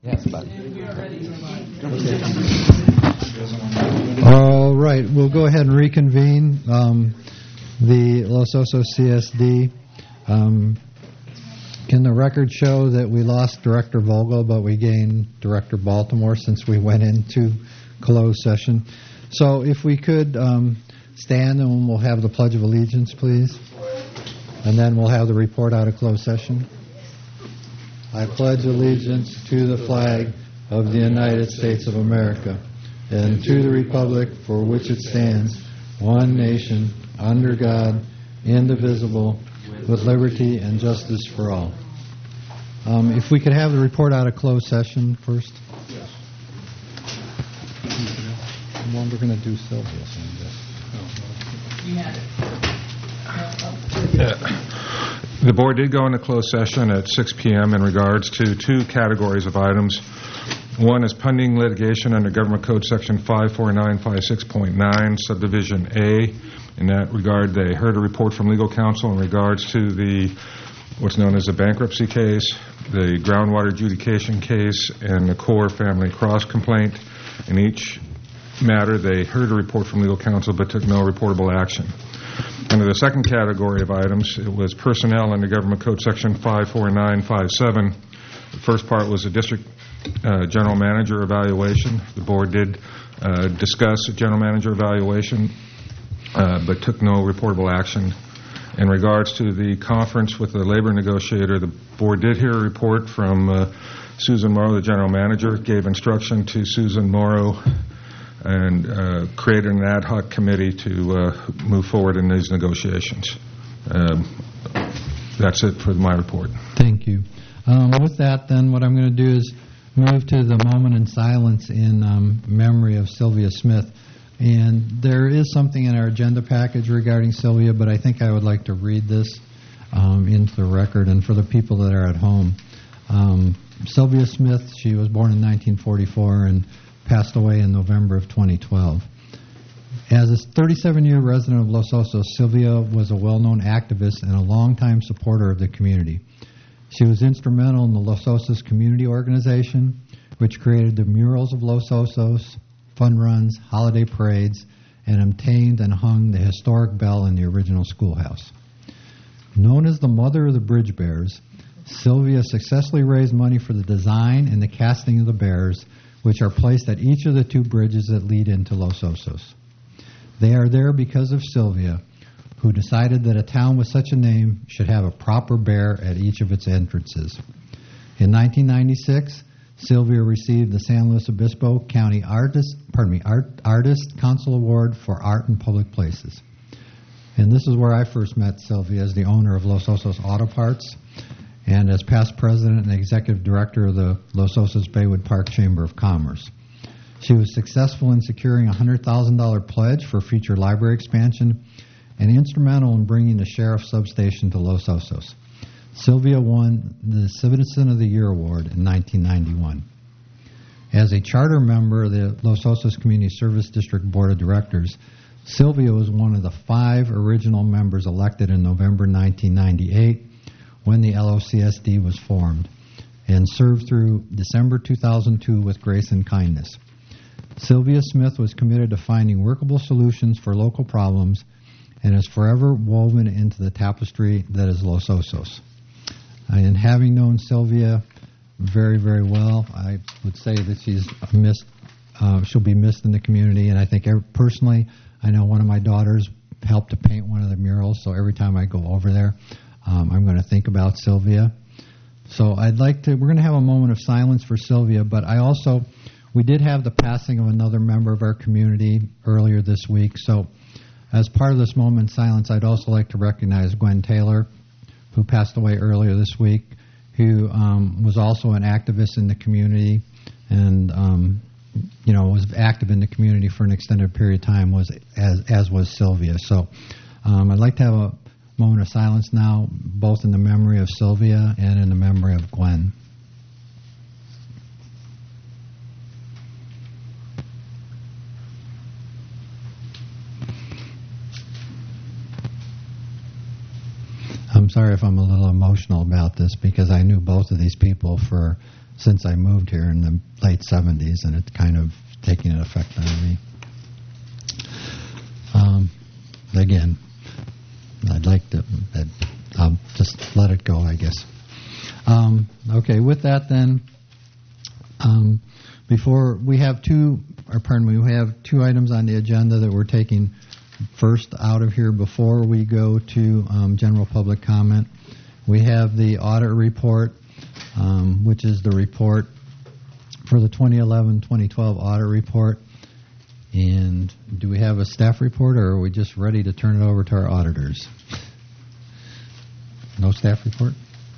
Yes, bud. All right, we'll go ahead and reconvene the Los Osos CSD. Can the record show that we lost Director Vogel, but we gained Director Baltimore since we went into closed session? So if we could stand, and we'll have the Pledge of Allegiance, please. And then we'll have the report out of closed session. I pledge allegiance to the flag of the United States of America and to the republic for which it stands, one nation, under God, indivisible, with liberty and justice for all. If we could have the report out of closed session first. Yes. Well, we're going to do Sylvia. You have it. The board did go into closed session at 6 p.m. in regards to two categories of items. One is pending litigation under Government Code Section 54956.9, Subdivision A. In that regard, they heard a report from legal counsel in regards to the what's known as the bankruptcy case, the groundwater adjudication case, and the Core Family Cross complaint. In each matter, they heard a report from legal counsel but took no reportable action. Under the second category of items, it was personnel under Government Code Section 54957. The first part was the district general manager evaluation. The board did discuss a general manager evaluation, but took no reportable action. In regards to the conference with the labor negotiator, the board did hear a report from Susan Morrow, the general manager, gave instruction to Susan Morrow and created an ad hoc committee to move forward in these negotiations. That's it for my report. Thank you. With that, then, what I'm going to do is move to the moment in silence in memory of Sylvia Smith. And there is something in our agenda package regarding Sylvia, but I think I would like to read this into the record and for the people that are at home. Sylvia Smith, she was born in 1944 and passed away in November of 2012. As a 37-year resident of Los Osos, Sylvia was a well-known activist and a longtime supporter of the community. She was instrumental in the Los Osos Community Organization, which created the Murals of Los Osos, fun runs, holiday parades, and obtained and hung the historic bell in the original schoolhouse. Known as the Mother of the Bridge Bears, Sylvia successfully raised money for the design and the casting of the bears, which are placed at each of the two bridges that lead into Los Osos. They are there because of Sylvia, who decided that a town with such a name should have a proper bear at each of its entrances. In 1996, Sylvia received the San Luis Obispo County Artist Council Award for Art in Public Places. And this is where I first met Sylvia as the owner of Los Osos Auto Parts and as past president and executive director of the Los Osos Baywood Park Chamber of Commerce. She was successful in securing a $100,000 pledge for future library expansion and instrumental in bringing the sheriff's substation to Los Osos. Sylvia won the Citizen of the Year Award in 1991. As a charter member of the Los Osos Community Service District Board of Directors, Sylvia was one of the 5 original members elected in November 1998 when the LOCSD was formed and served through December 2002 with grace and kindness. Sylvia Smith was committed to finding workable solutions for local problems and is forever woven into the tapestry that is Los Osos. And having known Sylvia very, very well, I would say that she'll be missed in the community. And I think personally, I know one of my daughters helped to paint one of the murals, so every time I go over there, I'm going to think about Sylvia. So we're going to have a moment of silence for Sylvia, but we did have the passing of another member of our community earlier this week. So as part of this moment of silence, I'd also like to recognize Gwen Taylor, who passed away earlier this week, who was also an activist in the community and was active in the community for an extended period of time, as was Sylvia. So I'd like to have a moment of silence now, both in the memory of Sylvia and in the memory of Gwen. I'm sorry if I'm a little emotional about this because I knew both of these people for since I moved here in the late 70s, and it's kind of taking an effect on me. Again, I'd like to, I'll just let it go, I guess. Okay, with that then, before we have we have two items on the agenda that we're taking first out of here before we go to general public comment. We have the audit report, which is the report for the 2011-2012 audit report. And do we have a staff report, or are we just ready to turn it over to our auditors? No staff report?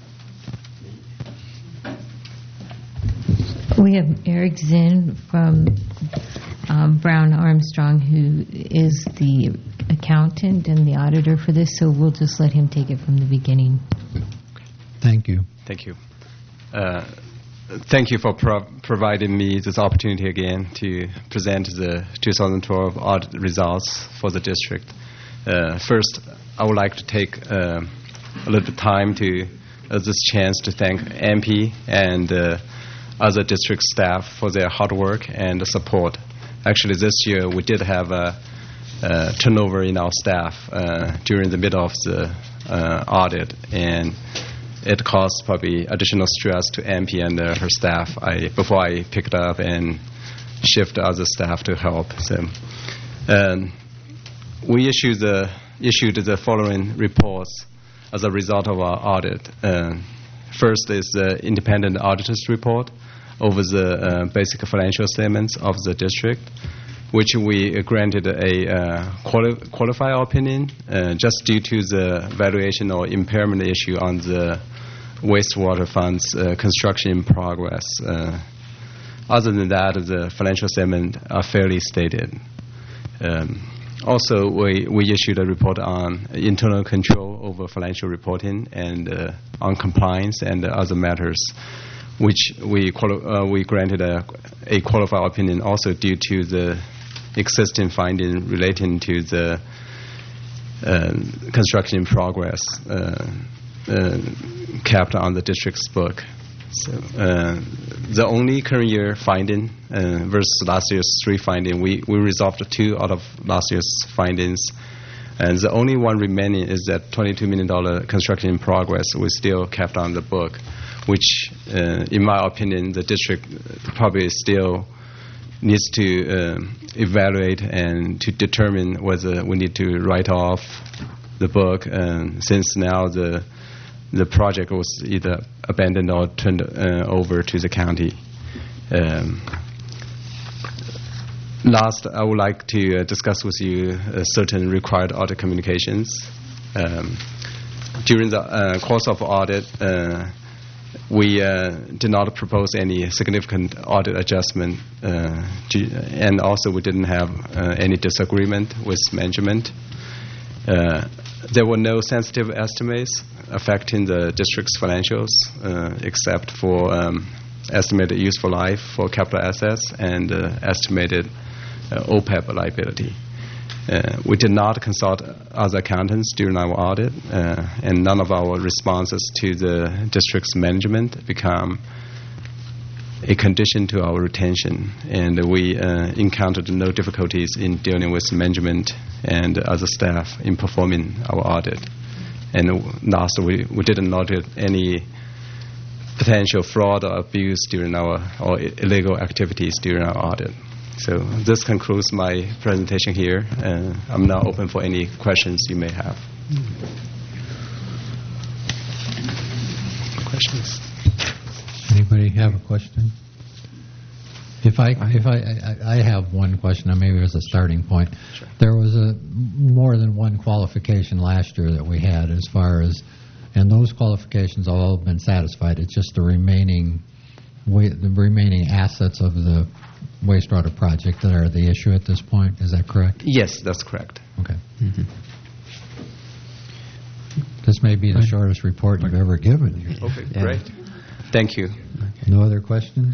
We have Eric Zinn from Brown Armstrong, who is the accountant and the auditor for this, so we'll just let him take it from the beginning. Thank you. Thank you. Thank you for providing me this opportunity again to present the 2012 audit results for the district. First, I would like to take a little bit of time to this chance to thank MP and other district staff for their hard work and support. Actually, this year we did have a turnover in our staff during the middle of the audit, and it caused probably additional stress to MP and her staff before I picked up and shifted other staff to help. So, we issued the following reports as a result of our audit. First is the independent auditor's report over the basic financial statements of the district, which we granted a qualified opinion just due to the valuation or impairment issue on the wastewater fund's construction in progress. Other than that, the financial statements are fairly stated. Also, we issued a report on internal control over financial reporting and on compliance and other matters, which we granted a qualified opinion also due to the existing finding relating to the construction in progress kept on the district's book. So the only current year finding versus last year's 3 findings, we resolved 2 out of last year's findings, and the only one remaining is that $22 million construction in progress was still kept on the book, which, in my opinion, the district probably still needs to evaluate and to determine whether we need to write off the book, since now the project was either abandoned or turned over to the county. Last, I would like to discuss with you certain required audit communications. During the course of audit, we did not propose any significant audit adjustment, and also we didn't have any disagreement with management. There were no sensitive estimates affecting the district's financials, except for estimated useful life for capital assets and estimated OPEB liability. We did not consult other accountants during our audit, and none of our responses to the district's management become a condition to our retention, and we encountered no difficulties in dealing with management and other staff in performing our audit. And last, we didn't notice any potential fraud or abuse during or illegal activities during our audit. So this concludes my presentation here. I'm now open for any questions you may have. Questions? Anybody have a question? I have one question, maybe as a starting point. Sure. There was more than one qualification last year that we had as far as, and those qualifications have all been satisfied. It's just the remaining assets of the wastewater project that are the issue at this point. Is that correct? Yes, that's correct. Okay. Mm-hmm. This may be the shortest report you've ever given. Okay, great. Thank you. No other questions?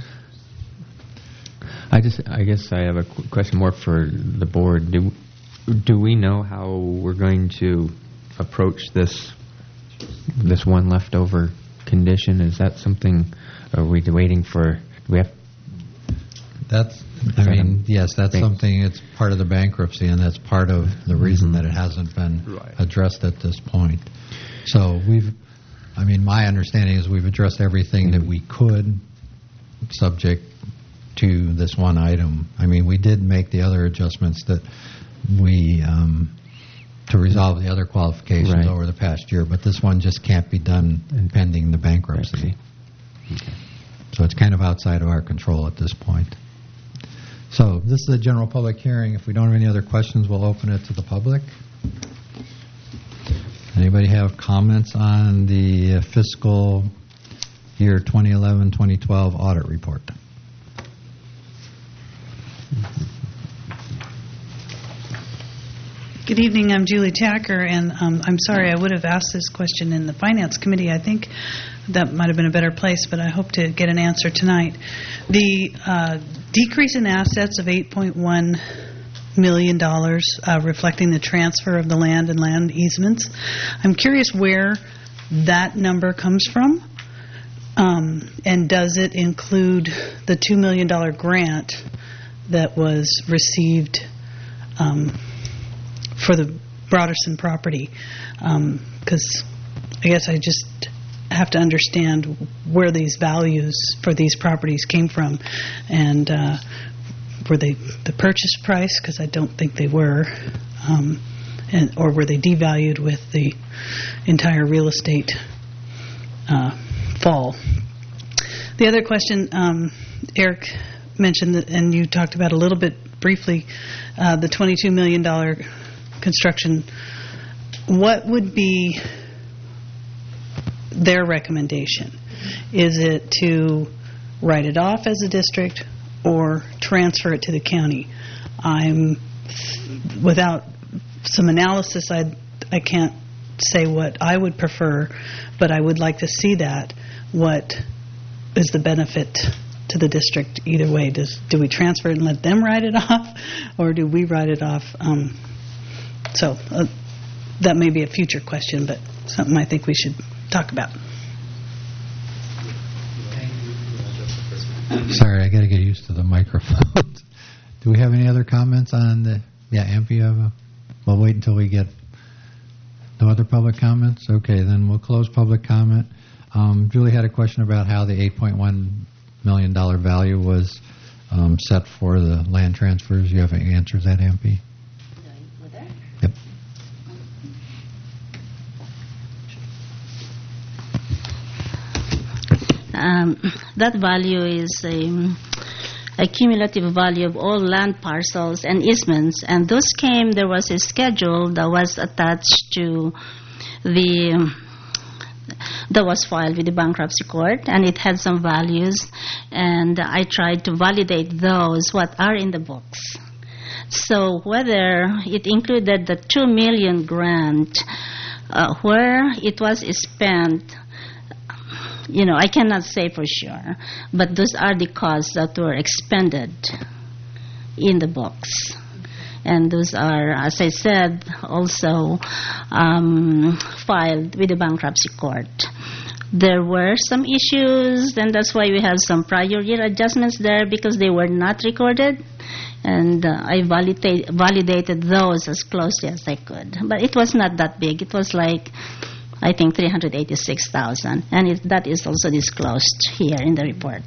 I guess I have a question more for the board. Do we know how we're going to approach this one leftover condition? Is that something? Are we waiting for? Do we have? That's, I mean, yes, that's something, it's part of the bankruptcy, and that's part of the reason that it hasn't been addressed at this point. So my understanding is we've addressed everything that we could, subject to this one item. I mean, we did make the other adjustments that we, to resolve the other qualifications over the past year, but this one just can't be done pending the bankruptcy. Okay. So it's kind of outside of our control at this point. So this is a general public hearing. If we don't have any other questions, we'll open it to the public. Anybody have comments on the fiscal year 2011-2012 audit report? Good evening. I'm Julie Tacker, and I'm sorry I would have asked this question in the Finance Committee. I think that might have been a better place, but I hope to get an answer tonight. The decrease in assets of $8.1 million, reflecting the transfer of the land and land easements. I'm curious where that number comes from, and does it include the $2 million grant that was received for the Broderson property? Because I guess I just have to understand where these values for these properties came from, and were they the purchase price? Because I don't think they were, or were they devalued with the entire real estate fall? The other question, Eric mentioned, and you talked about a little bit briefly, the $22 million construction. What would be their recommendation? Is it to write it off as a district or transfer it to the county? Without some analysis, I can't say what I would prefer, but I would like to see that. What is the benefit to the district either way? Do we transfer it and let them write it off, or do we write it off? So that may be a future question, but something I think we should talk about. Sorry, I got to get used to the microphone. Do we have any other comments on the? Yeah, Ampi, we'll wait until we get no other public comments. Okay, then we'll close public comment. Julie had a question about how the $8.1 million value was set for the land transfers. You have any answers to that, Ampi? Yep. That value is a cumulative value of all land parcels and easements, and there was a schedule that was attached to that was filed with the bankruptcy court, and it had some values, and I tried to validate those what are in the books. So whether it included the $2 million grant, where it was spent, I cannot say for sure, but those are the costs that were expended in the books. And those are, as I said, also filed with the bankruptcy court. There were some issues, and that's why we have some prior year adjustments there, because they were not recorded. And I validated those as closely as I could. But it was not that big. It was like, I think, $386,000. And that is also disclosed here in the report.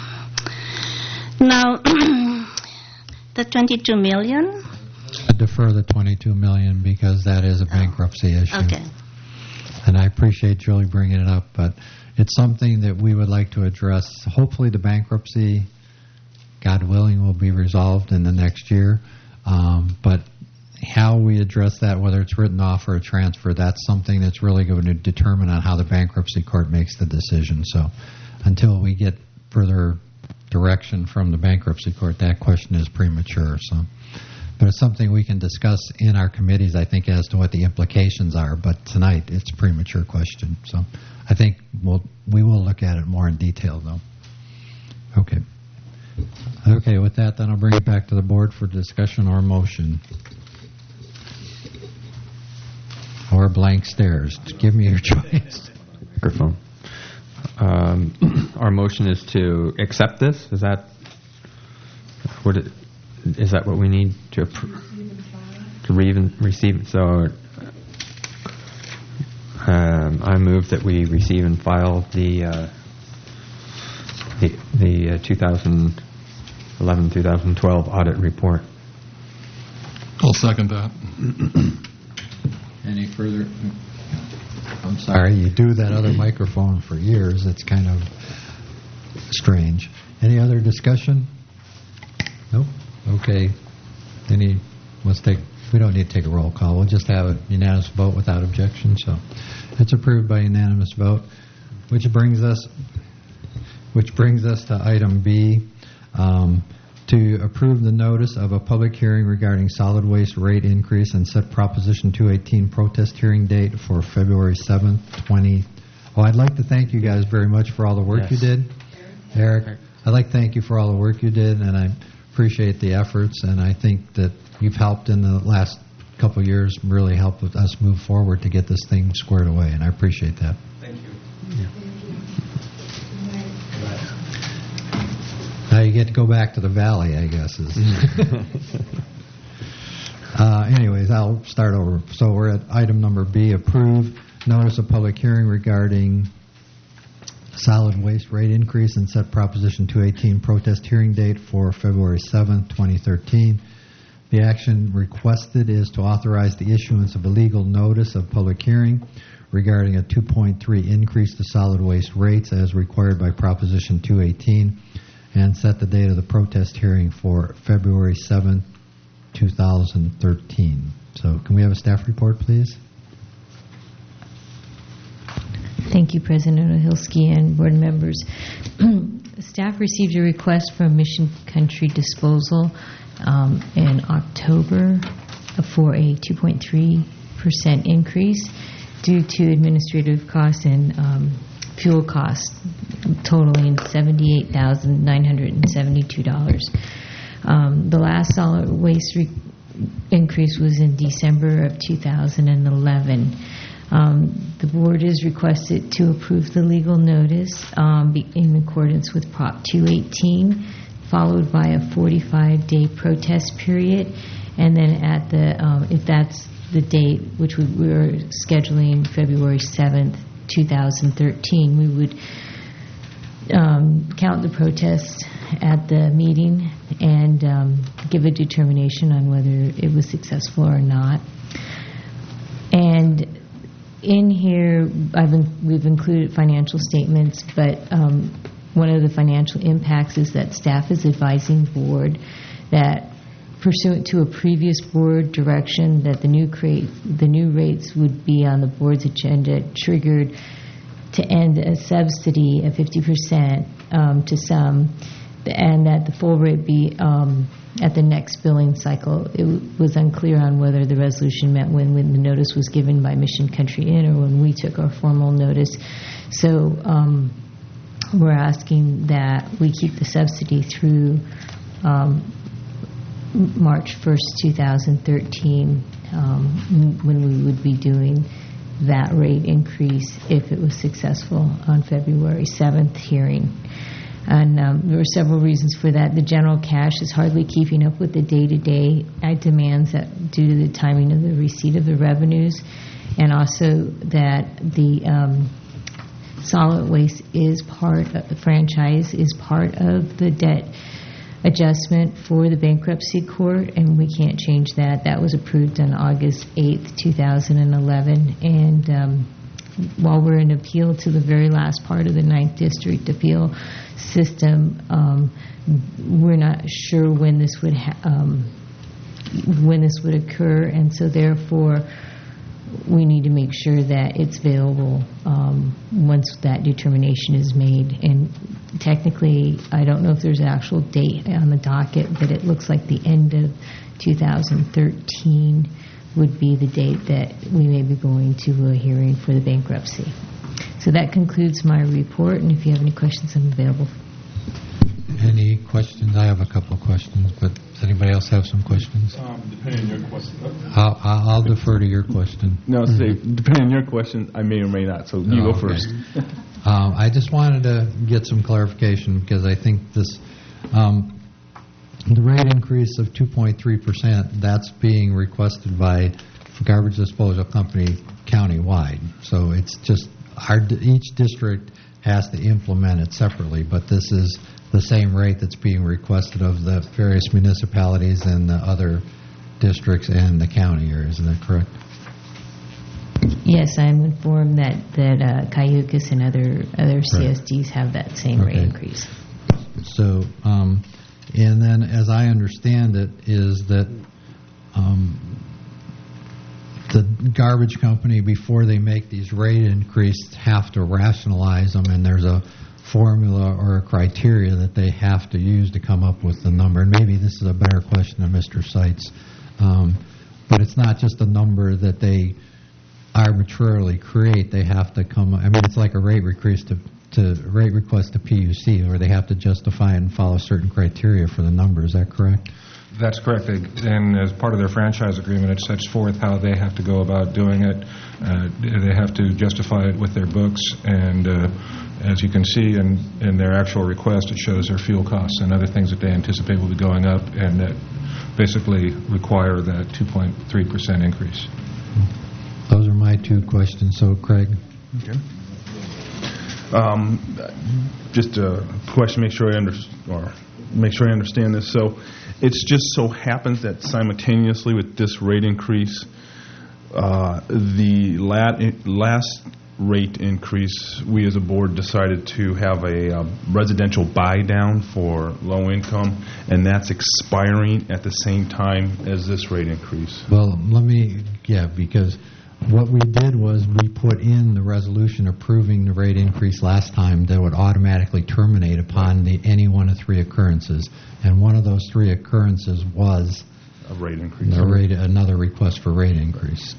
Now, the $22 million... I defer the $22 million because that is a bankruptcy issue. Okay. And I appreciate Julie bringing it up, but it's something that we would like to address. Hopefully the bankruptcy, God willing, will be resolved in the next year. But how we address that, whether it's written off or a transfer, that's something that's really going to determine on how the bankruptcy court makes the decision. So until we get further direction from the bankruptcy court, that question is premature. But it's something we can discuss in our committees, I think, as to what the implications are. But tonight, it's a premature question. So I think we will look at it more in detail, though. Okay. Okay, with that, then I'll bring it back to the board for discussion or motion. Or blank stares. Give me your choice. Microphone. our motion is to accept this. Is that what we need to receive? So I move that we receive and file the 2011-2012 audit report. I'll second that. Any further? I'm sorry, you do that other microphone for years. It's kind of strange. Any other discussion? Nope. Okay. We don't need to take a roll call. We'll just have a unanimous vote without objection. So it's approved by unanimous vote, which brings us to item B, to approve the notice of a public hearing regarding solid waste rate increase and set Proposition 218 protest hearing date for February 7th, 20. Well, I'd like to thank you guys very much for all the work you did. Eric, I'd like to thank you for all the work you did, and I appreciate the efforts, and I think that you've helped in the last couple of years, really helped with us move forward to get this thing squared away, and I appreciate that. Thank you. Yeah. Now you get to go back to the valley, I guess. Anyways, I'll start over. So we're at item number B, approve notice of public hearing regarding solid waste rate increase and set Proposition 218 protest hearing date for February 7th, 2013. The action requested is to authorize the issuance of a legal notice of public hearing regarding a 2.3 increase to solid waste rates as required by Proposition 218 and set the date of the protest hearing for February 7th, 2013. So can we have a staff report, please? Thank you, President Ohilsky and board members. Staff received a request from Mission Country Disposal in October for a 2.3% increase due to administrative costs and fuel costs totaling $78,972. The last solid waste increase was in December of 2011. The board is requested to approve the legal notice in accordance with Prop 218, followed by a 45-day protest period, and then at the if that's the date, which we were scheduling February 7th, 2013, we would count the protests at the meeting and give a determination on whether it was successful or not. And in here, we've included financial statements, but one of the financial impacts is that staff is advising board that pursuant to a previous board direction that the new rates would be on the board's agenda triggered to end a subsidy of 50% to some, and that the full rate be at the next billing cycle. It was unclear on whether the resolution met when the notice was given by Mission Country Inn or when we took our formal notice. So we're asking that we keep the subsidy through March 1st, 2013, when we would be doing that rate increase if it was successful on February 7th hearing. And there were several reasons for that. The general cash is hardly keeping up with the day-to-day demands due to the timing of the receipt of the revenues, and also that the solid waste is part of the franchise, is part of the debt adjustment for the bankruptcy court, and we can't change that. That was approved on August 8th, 2011, and while we're in appeal to the very last part of the 9th District appeal system, we're not sure when this would occur, and so therefore we need to make sure that it's available once that determination is made. And technically, I don't know if there's an actual date on the docket, but it looks like the end of 2013 would be the date that we may be going to a hearing for the bankruptcy. So that concludes my report, and if you have any questions, I'm available. Any questions? I have a couple of questions, but does anybody else have some questions? Depending on your question. I'll defer to your question. No, depending on your question, I may or may not. So you go first. I just wanted to get some clarification because I think this, the rate increase of 2.3%, that's being requested by garbage disposal company countywide. So it's just each district has to implement it separately, but this is the same rate that's being requested of the various municipalities and the other districts and the county here. Isn't that correct? Yes, I'm informed that Cayucas and other CSDs have that same rate increase. So, and then as I understand it, is that the garbage company, before they make these rate increases, have to rationalize them, and there's a formula or a criteria that they have to use to come up with the number. And maybe this is a better question to Mr. Seitz, but it's not just a number that they arbitrarily create. They have to come. I mean, it's like a rate request to PUC, where they have to justify it and follow certain criteria for the number. Is that correct? That's correct. And as part of their franchise agreement, it sets forth how they have to go about doing it. They have to justify it with their books, and as you can see in their actual request, it shows their fuel costs and other things that they anticipate will be going up, and that basically require that 2.3% increase. Those are my two questions. So, Craig. Okay. Just a question, make sure I understand this. So, it's just so happens that simultaneously with this rate increase, the last rate increase, we as a board decided to have a residential buy down for low income, and that's expiring at the same time as this rate increase. Well, because what we did was we put in the resolution approving the rate increase last time that would automatically terminate upon any one of three occurrences. And one of those three occurrences was a rate increase. Another request for rate increase.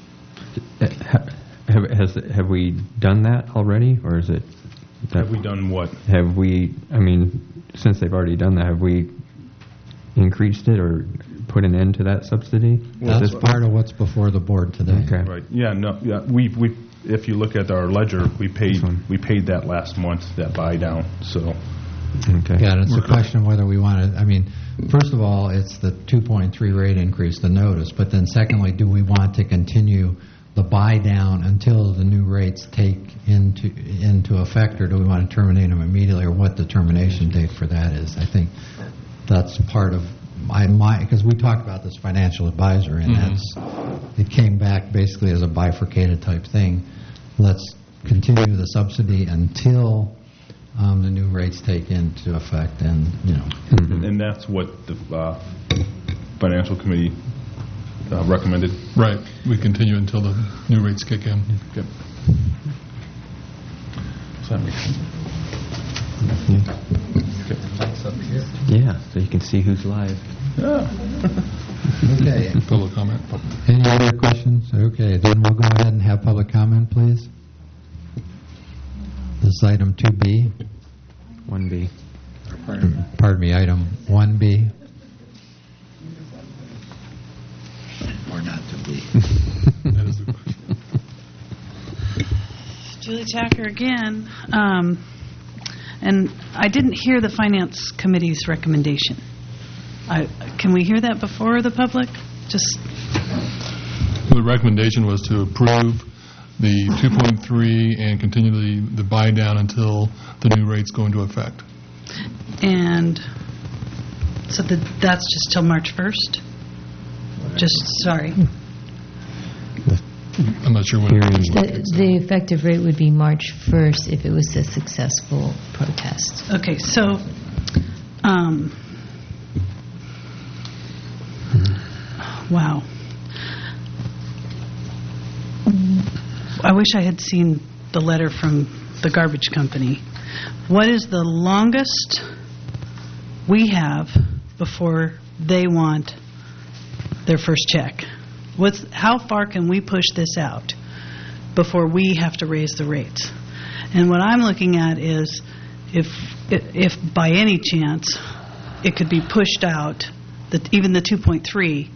Have we done that already, or is it? Have we done what? Have we? I mean, since they've already done that, have we increased it or put an end to that subsidy? Well, that's part of what's before the board today. Okay. Right. Yeah. No. Yeah. We. If you look at our ledger, we paid that last month, that buy down. So. Okay. Yeah, and it's a question of whether we want to. I mean, first of all, it's the 2.3 rate increase, the notice. But then, secondly, do we want to continue the buy down until the new rates take into effect, or do we want to terminate them immediately, or what the termination date for that is? I think that's part of because we talked about this financial advisor, and it came back basically as a bifurcated type thing. Let's continue the subsidy until the new rates take into effect, and and that's what the financial committee recommended. Right. We continue until the new rates kick in. Yep. Yeah, so you can see who's live. Okay. Public comment. Any other questions? Okay, then we'll go ahead and have public comment, please. This is item 2B. 1B. Pardon me, item 1B. Or not to be. That is the question. Julie Tacker again. And I didn't hear the Finance Committee's recommendation. Can we hear that before the public? The recommendation was to approve the 2.3 and continue the buy down until the new rates go into effect. And so that's just till March 1st? Sorry. I'm not sure when. The effective rate would be March 1st if it was a successful protest. Okay, so wow. I wish I had seen the letter from the garbage company. What is the longest we have before they want their first check? How far can we push this out before we have to raise the rates? And what I'm looking at is if by any chance it could be pushed out, even the 2.3,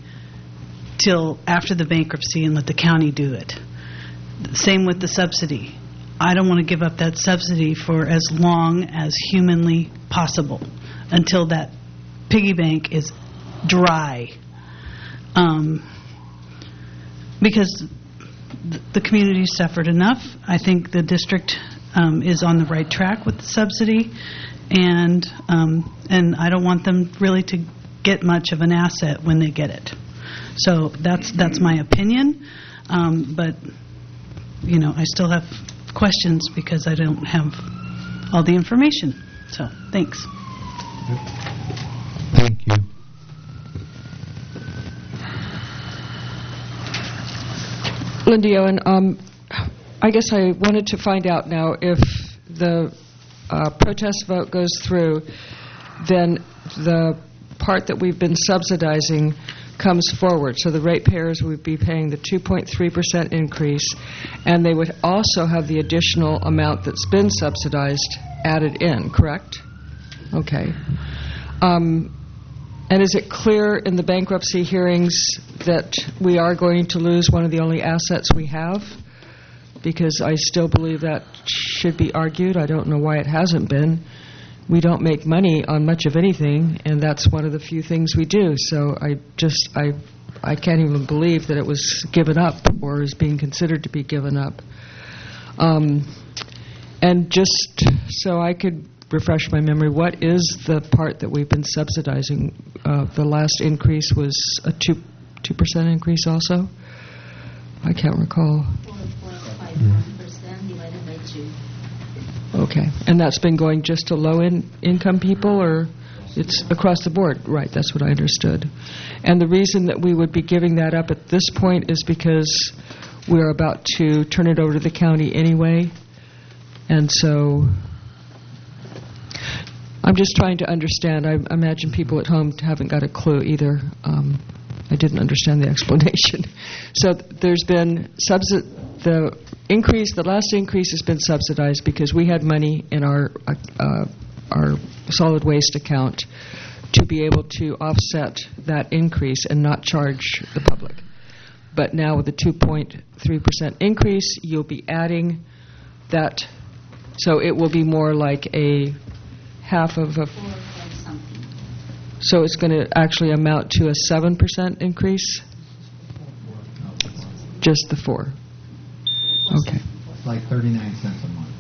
till after the bankruptcy and let the county do it. Same with the subsidy. I don't want to give up that subsidy for as long as humanly possible until that piggy bank is dry. Because the community suffered enough. I think the district is on the right track with the subsidy, and I don't want them really to get much of an asset when they get it. So that's my opinion, but I still have questions because I don't have all the information. So thanks. Thank you. Lindy Owen, I guess I wanted to find out now if the protest vote goes through, then the part that we've been subsidizing comes forward. So the ratepayers would be paying the 2.3% increase, and they would also have the additional amount that's been subsidized added in, correct? Okay. And is it clear in the bankruptcy hearings that we are going to lose one of the only assets we have? Because I still believe that should be argued. I don't know why it hasn't been. We don't make money on much of anything, and that's one of the few things we do. So I can't even believe that it was given up or is being considered to be given up. And just so I could refresh my memory, what is the part that we've been subsidizing? The last increase was a 2% increase also? I can't recall. 4.51% divided by 2. Okay. And that's been going just to low-income people, or it's across the board? Right, that's what I understood. And the reason that we would be giving that up at this point is because we're about to turn it over to the county anyway. And so I'm just trying to understand. I imagine people at home haven't got a clue either. I didn't understand the explanation. So there's been the increase. The last increase has been subsidized because we had money in our solid waste account to be able to offset that increase and not charge the public. But now with the 2.3% increase, you'll be adding that. So it will be more like a half of a... So it's going to actually amount to a 7% increase? Just the 4. Okay. It's like 39 cents a month.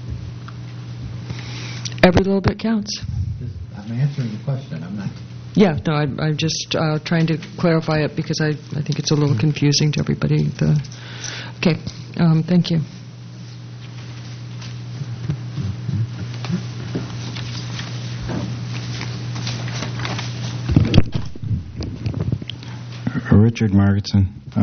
Every little bit counts. I'm answering the question. I'm not... Yeah, no, I'm just trying to clarify it because I think it's a little confusing to everybody. Okay, thank you. Richard Margetson.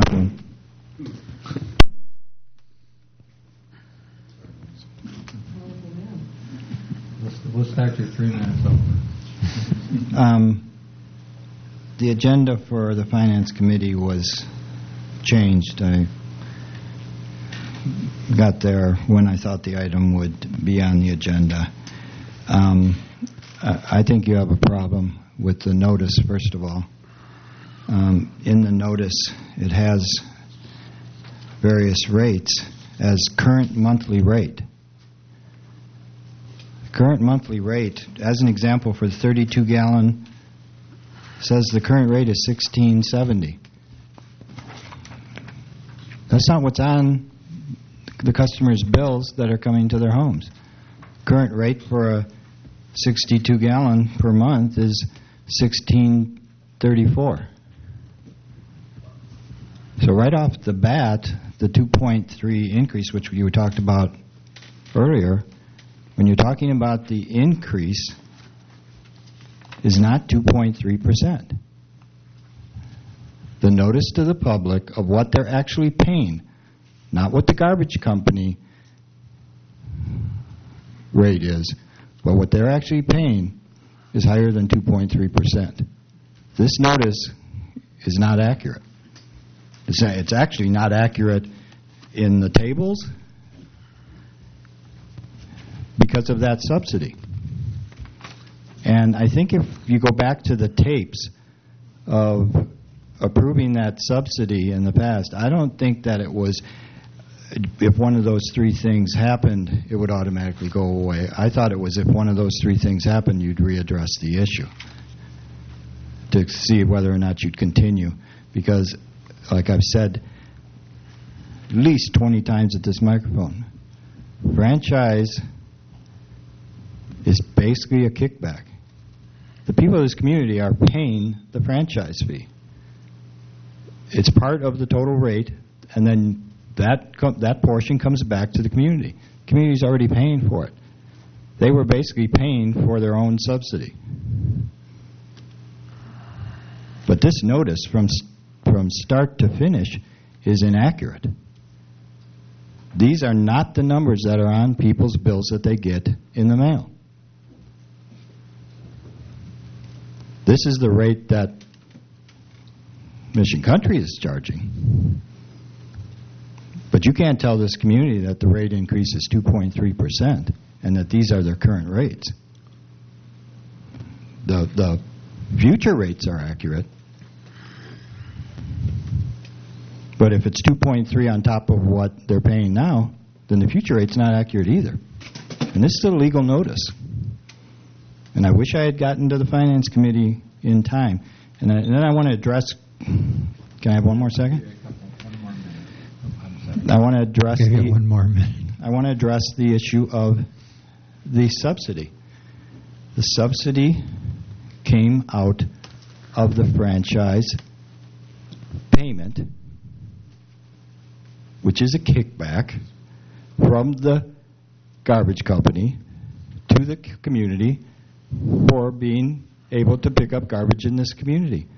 We'll start your 3 minutes over. The agenda for the Finance Committee was changed. I got there when I thought the item would be on the agenda. I think you have a problem with the notice, first of all. In the notice, it has various rates as current monthly rate. Current monthly rate, as an example, for the 32-gallon, says the current rate is $16.70. That's not what's on the customers' bills that are coming to their homes. Current rate for a 62-gallon per month is $16.34. So right off the bat, the 2.3 increase, which you talked about earlier, when you're talking about the increase, is not 2.3%. The notice to the public of what they're actually paying, not what the garbage company rate is, but what they're actually paying is higher than 2.3%. This notice is not accurate. It's actually not accurate in the tables because of that subsidy. And I think if you go back to the tapes of approving that subsidy in the past, I don't think that it was if one of those three things happened, it would automatically go away. I thought it was if one of those three things happened, you'd readdress the issue to see whether or not you'd continue. Because, like I've said at least 20 times at this microphone, franchise is basically a kickback. The people of this community are paying the franchise fee. It's part of the total rate, and then that portion comes back to the community. The community's already paying for it. They were basically paying for their own subsidy. But this notice from start to finish is inaccurate. These are not the numbers that are on people's bills that they get in the mail. This is the rate that Mission Country is charging. But you can't tell this community that the rate increase is 2.3% and that these are their current rates. The future rates are accurate. But if it's 2.3 on top of what they're paying now, then the future rate's not accurate either. And this is a legal notice. And I wish I had gotten to the Finance Committee in time. And then I want to address... Can I have one more second? I want to address one more minute. I want to address the issue of the subsidy. The subsidy came out of the franchise payment, which is a kickback from the garbage company to the community for being able to pick up garbage in this community.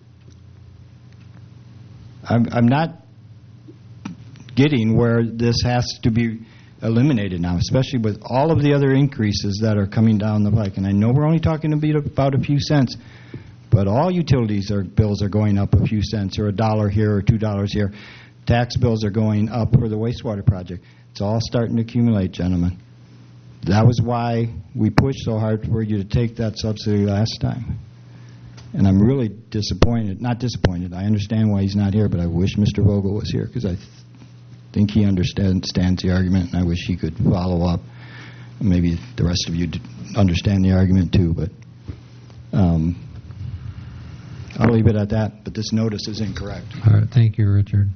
I'm not getting where this has to be eliminated now, especially with all of the other increases that are coming down the pike. And I know we're only talking about a few cents, but all utilities bills are going up a few cents, or $1 here or $2 here. Tax bills are going up for the wastewater project. It's all starting to accumulate, gentlemen. That was why we pushed so hard for you to take that subsidy last time. And I'm really disappointed. Not disappointed. I understand why he's not here, but I wish Mr. Vogel was here because I think he understands the argument, and I wish he could follow up. Maybe the rest of you understand the argument too, but I'll leave it at that. But this notice is incorrect. All right, thank you, Richard.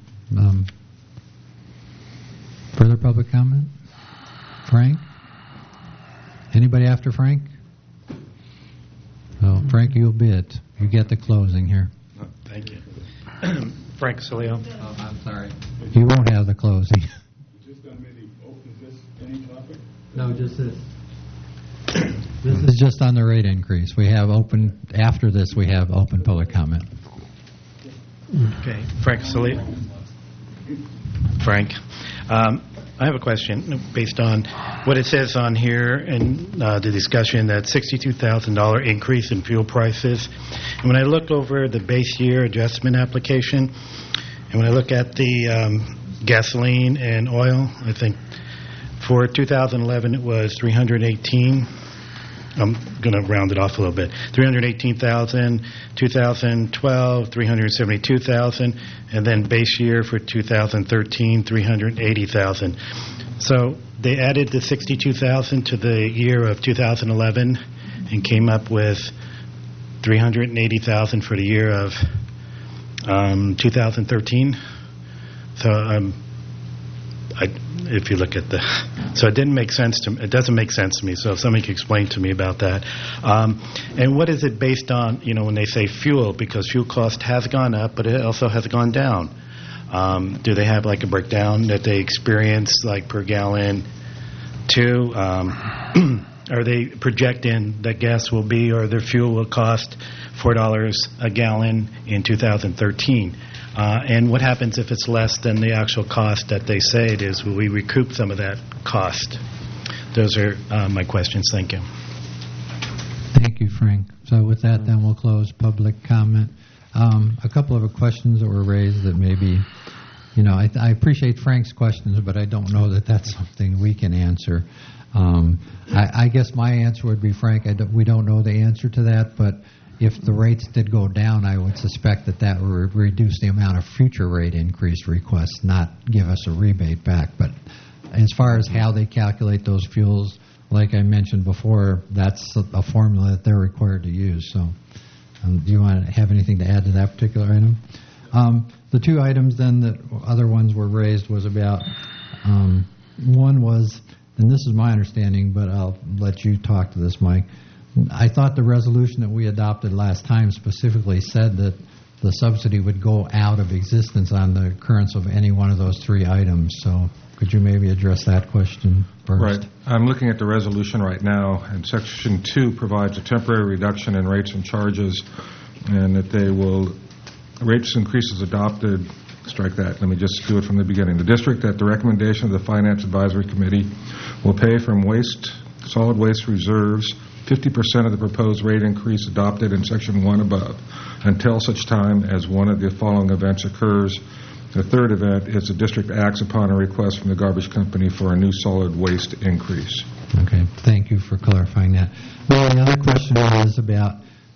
Further public comment? Frank? Anybody after Frank? Oh, Frank, you'll be it. You get the closing here. Oh, thank you. Frank Cilio. Oh, I'm sorry. You won't have the closing. Just maybe open this any topic? No, just this. This is just on the rate increase. We have open, after this, we have open public comment. Okay. Frank Cilio. Frank. I have a question based on what it says on here in the discussion, that $62,000 increase in fuel prices. And when I look over the base year adjustment application, and when I look at the gasoline and oil, I think for 2011 it was $318,000. I'm going to round it off a little bit. $318,000, 2012, $372,000, and then base year for 2013, $380,000. So they added the $62,000 to the year of 2011 and came up with $380,000 for the year of 2013. So if you look at so it didn't make sense to me. It doesn't make sense to me. So if somebody could explain to me about that. And what is it based on? You know, when they say fuel, because fuel cost has gone up, but it also has gone down. Do they have like a breakdown that they experience, like per gallon, too? Are they projecting that gas will be, or their fuel will cost $4 a gallon in 2013? And what happens if it's less than the actual cost that they say it is? Will we recoup some of that cost? Those are my questions. Thank you. Thank you, Frank. So with that, then we'll close public comment. A couple of questions that were raised that maybe, I appreciate Frank's questions, but I don't know that that's something we can answer. I guess my answer would be, Frank, we don't know the answer to that, but if the rates did go down, I would suspect that would reduce the amount of future rate increase requests, not give us a rebate back. But as far as how they calculate those fuels, like I mentioned before, that's a formula that they're required to use. So do you want to have anything to add to that particular item? The two items then that other ones were raised was about, one was, and this is my understanding, but I'll let you talk to this, Mike. I thought the resolution that we adopted last time specifically said that the subsidy would go out of existence on the occurrence of any one of those three items. So could you maybe address that question first? Right. I'm looking at the resolution right now, and Section 2 provides a temporary reduction in rates and charges, and that they will, rates increases adopted, strike that, let me just do it from the beginning. The district, at the recommendation of the Finance Advisory Committee, will pay from solid waste reserves 50% of the proposed rate increase adopted in Section 1 above until such time as one of the following events occurs. The third event is the district acts upon a request from the garbage company for a new solid waste increase. Okay, thank you for clarifying that. Well, the other question was about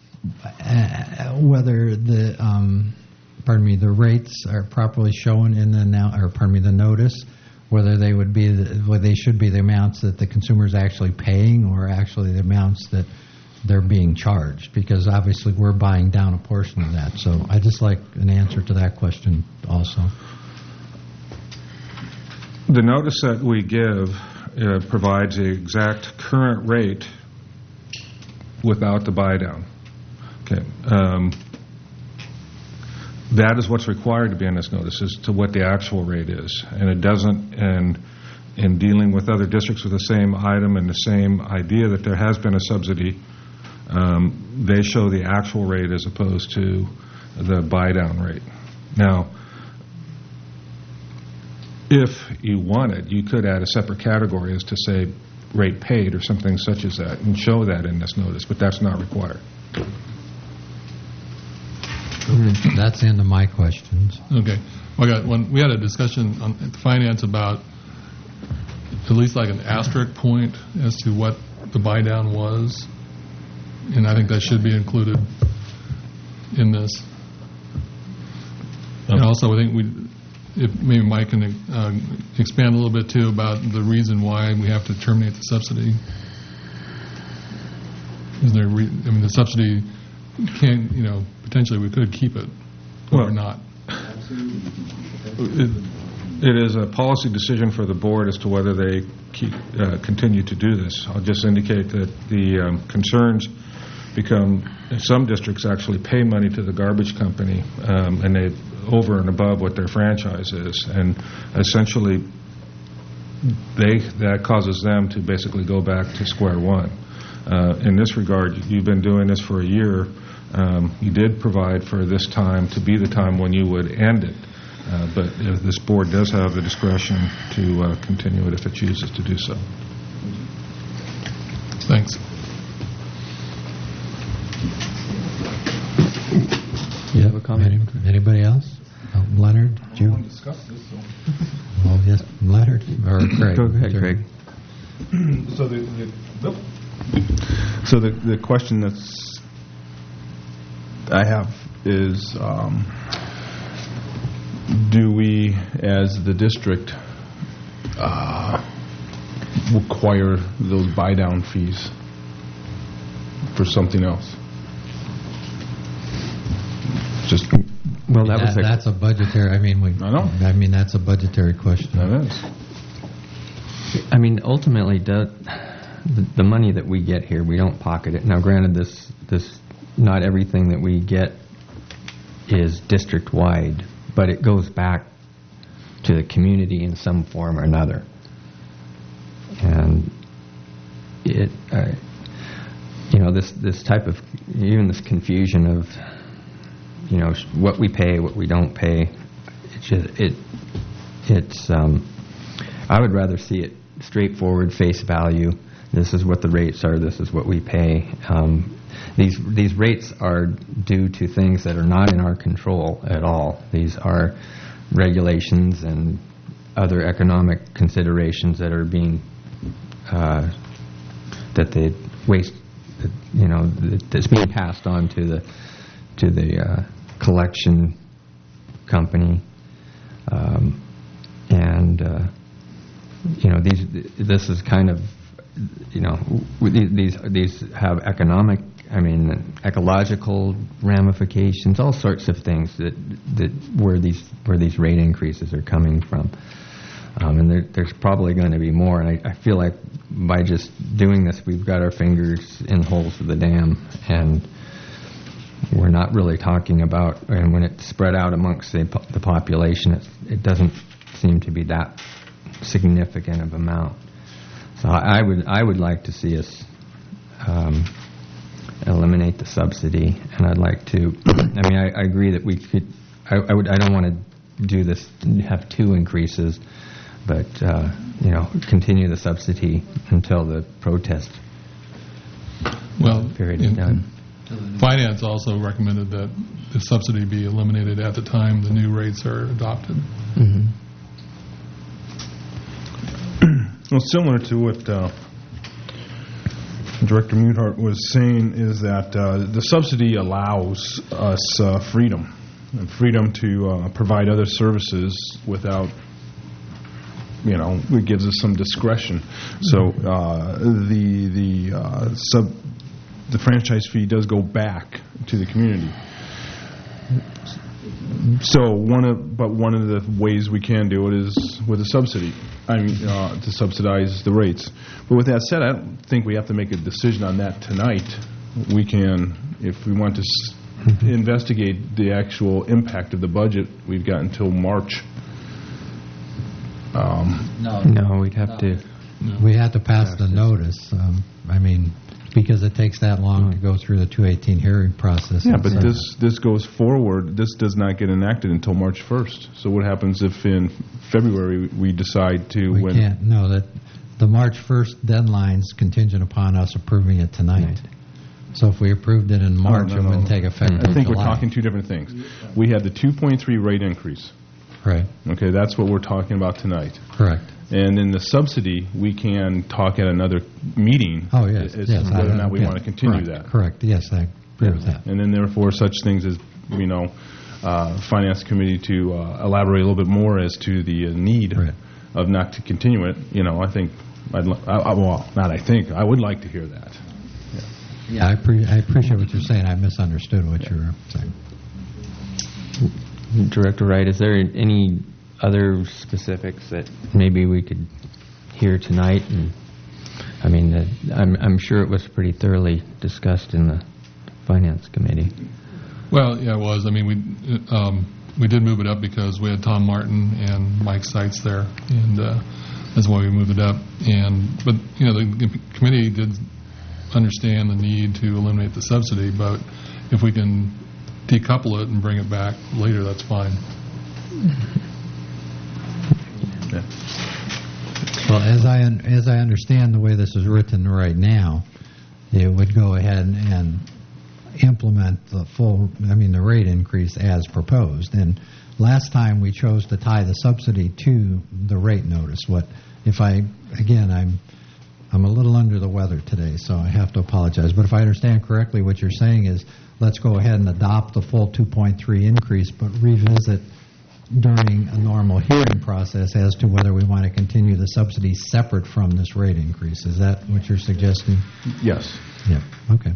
whether the rates are properly shown in the the notice, whether they would be whether they should be the amounts that the consumer is actually paying or actually the amounts that they're being charged, because obviously we're buying down a portion of that. So I'd just like an answer to that question also. The notice that we give provides the exact current rate without the buy down. Okay. That is what's required to be in this notice, as to what the actual rate is. And it doesn't, and in dealing with other districts with the same item and the same idea that there has been a subsidy, they show the actual rate as opposed to the buy-down rate. Now, if you wanted, you could add a separate category as to say rate paid or something such as that and show that in this notice, but that's not required. That's the end of my questions. Okay. Well, I got one. We had a discussion on finance about at least like an asterisk point as to what the buy down was, and I think that should be included in this. And also, I think if maybe Mike can expand a little bit too about the reason why we have to terminate the subsidy. Is there? The subsidy can, potentially we could keep it or not. It is a policy decision for the board as to whether they continue to do this. I'll just indicate that the concerns become, some districts actually pay money to the garbage company, and they over and above what their franchise is, and essentially that causes them to basically go back to square one. In this regard, you've been doing this for a year. You did provide for this time to be the time when you would end it, but this board does have the discretion to continue it if it chooses to do so. Thanks. You have a comment? Anybody else? Leonard, did you? I want to discuss this. Well, yes, Leonard or Craig. Go ahead, Craig. So the question I have is, do we, as the district, require those buy-down fees for something else? Just well, that's a budgetary. I know. That's a budgetary question. That is. Ultimately, the money that we get here, we don't pocket it. Now, granted, this not everything that we get is district-wide, but it goes back to the community in some form or another. And this type of, even this confusion of, what we pay, what we don't pay, it's I would rather see it straightforward, face value. This is what the rates are. This is what we pay. These rates are due to things that are not in our control at all. These are regulations and other economic considerations that are being that the waste that's being passed on to the collection company, this is kind of, these have ecological ramifications, all sorts of things where these rate increases are coming from. And there's probably going to be more. And I feel like by just doing this, we've got our fingers in holes of the dam, and we're not really talking about. And when it's spread out amongst the population, it doesn't seem to be that significant of amount. So I would like to see us eliminate the subsidy, and I'd like to. I agree that we could. I don't want to do this, have two increases, but continue the subsidy until the protest period is done. Finance also recommended that the subsidy be eliminated at the time the new rates are adopted. Mm-hmm. Well, similar to what Director Muthart was saying, is that the subsidy allows us freedom to provide other services without, it gives us some discretion. So the franchise fee does go back to the community. So one of the ways we can do it is with a subsidy. To subsidize the rates. But with that said, I don't think we have to make a decision on that tonight. We can, if we want to investigate the actual impact of the budget, we've got until March. No, we'd have to. We have to pass the notice. Because it takes that long to go through the 218 hearing process. Yeah, but this goes forward. This does not get enacted until March 1st. So what happens if in February we decide to... We can't. No, that the March 1st deadline's contingent upon us approving it tonight. Right. So if we approved it in March, it wouldn't take effect until I think July. We're talking two different things. We had the 2.3 rate increase. Right. Okay, that's what we're talking about tonight. Correct. And in the subsidy, we can talk at another meeting as to whether or not we want to continue that. Correct. Yes, I agree with that. And then, therefore, such things as, Finance Committee to elaborate a little bit more as to the need of not to continue it. I think, I would like to hear that. Yeah, I appreciate what you're saying. I misunderstood what you were saying. Director Wright, is there any other specifics that maybe we could hear tonight? And I'm sure it was pretty thoroughly discussed in the Finance Committee. Well, yeah, it was. We did move it up because we had Tom Martin and Mike Seitz there, and that's why we moved it up. But the committee did understand the need to eliminate the subsidy, but if we can decouple it and bring it back later, that's fine. Yeah. Well, as I understand the way this is written right now, it would go ahead and implement the rate increase as proposed. And last time we chose to tie the subsidy to the rate notice. I'm a little under the weather today, so I have to apologize. But if I understand correctly, what you're saying is let's go ahead and adopt the full 2.3 increase, but revisit during a normal hearing process as to whether we want to continue the subsidy separate from this rate increase. Is that what you're suggesting? Yes. Yeah. Okay.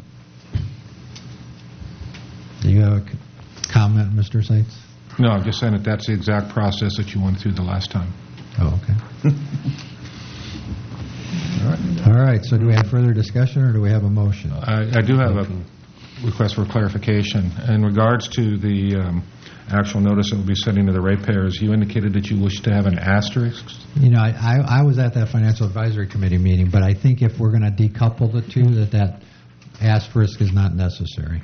Do you have a comment, Mr. Seitz? No, I'm just saying that that's the exact process that you went through the last time. Oh, okay. All right. So do we have further discussion, or do we have a motion? I do have a request for clarification. In regards to the actual notice that will be sending to the ratepayers, you indicated that you wish to have an asterisk? I was at that Financial Advisory Committee meeting, but I think if we're going to decouple the two, that asterisk is not necessary.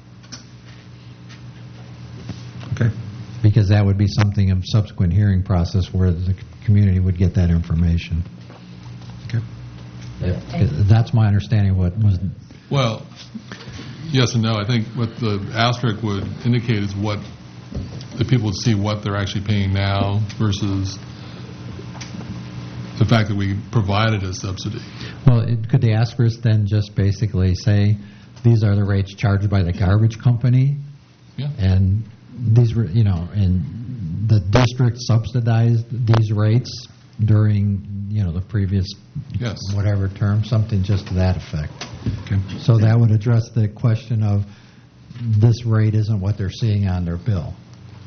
Okay. Because that would be something in subsequent hearing process where the community would get that information. Okay. That's my understanding of what was... Well, yes and no. I think what the asterisk would indicate is what the people would see what they're actually paying now versus the fact that we provided a subsidy. Well, could the asterisk then just basically say, these are the rates charged by the garbage company? Yeah. And these were, and the district subsidized these rates during, the previous Yes. whatever term, something just to that effect. Okay. So that would address the question of this rate isn't what they're seeing on their bill.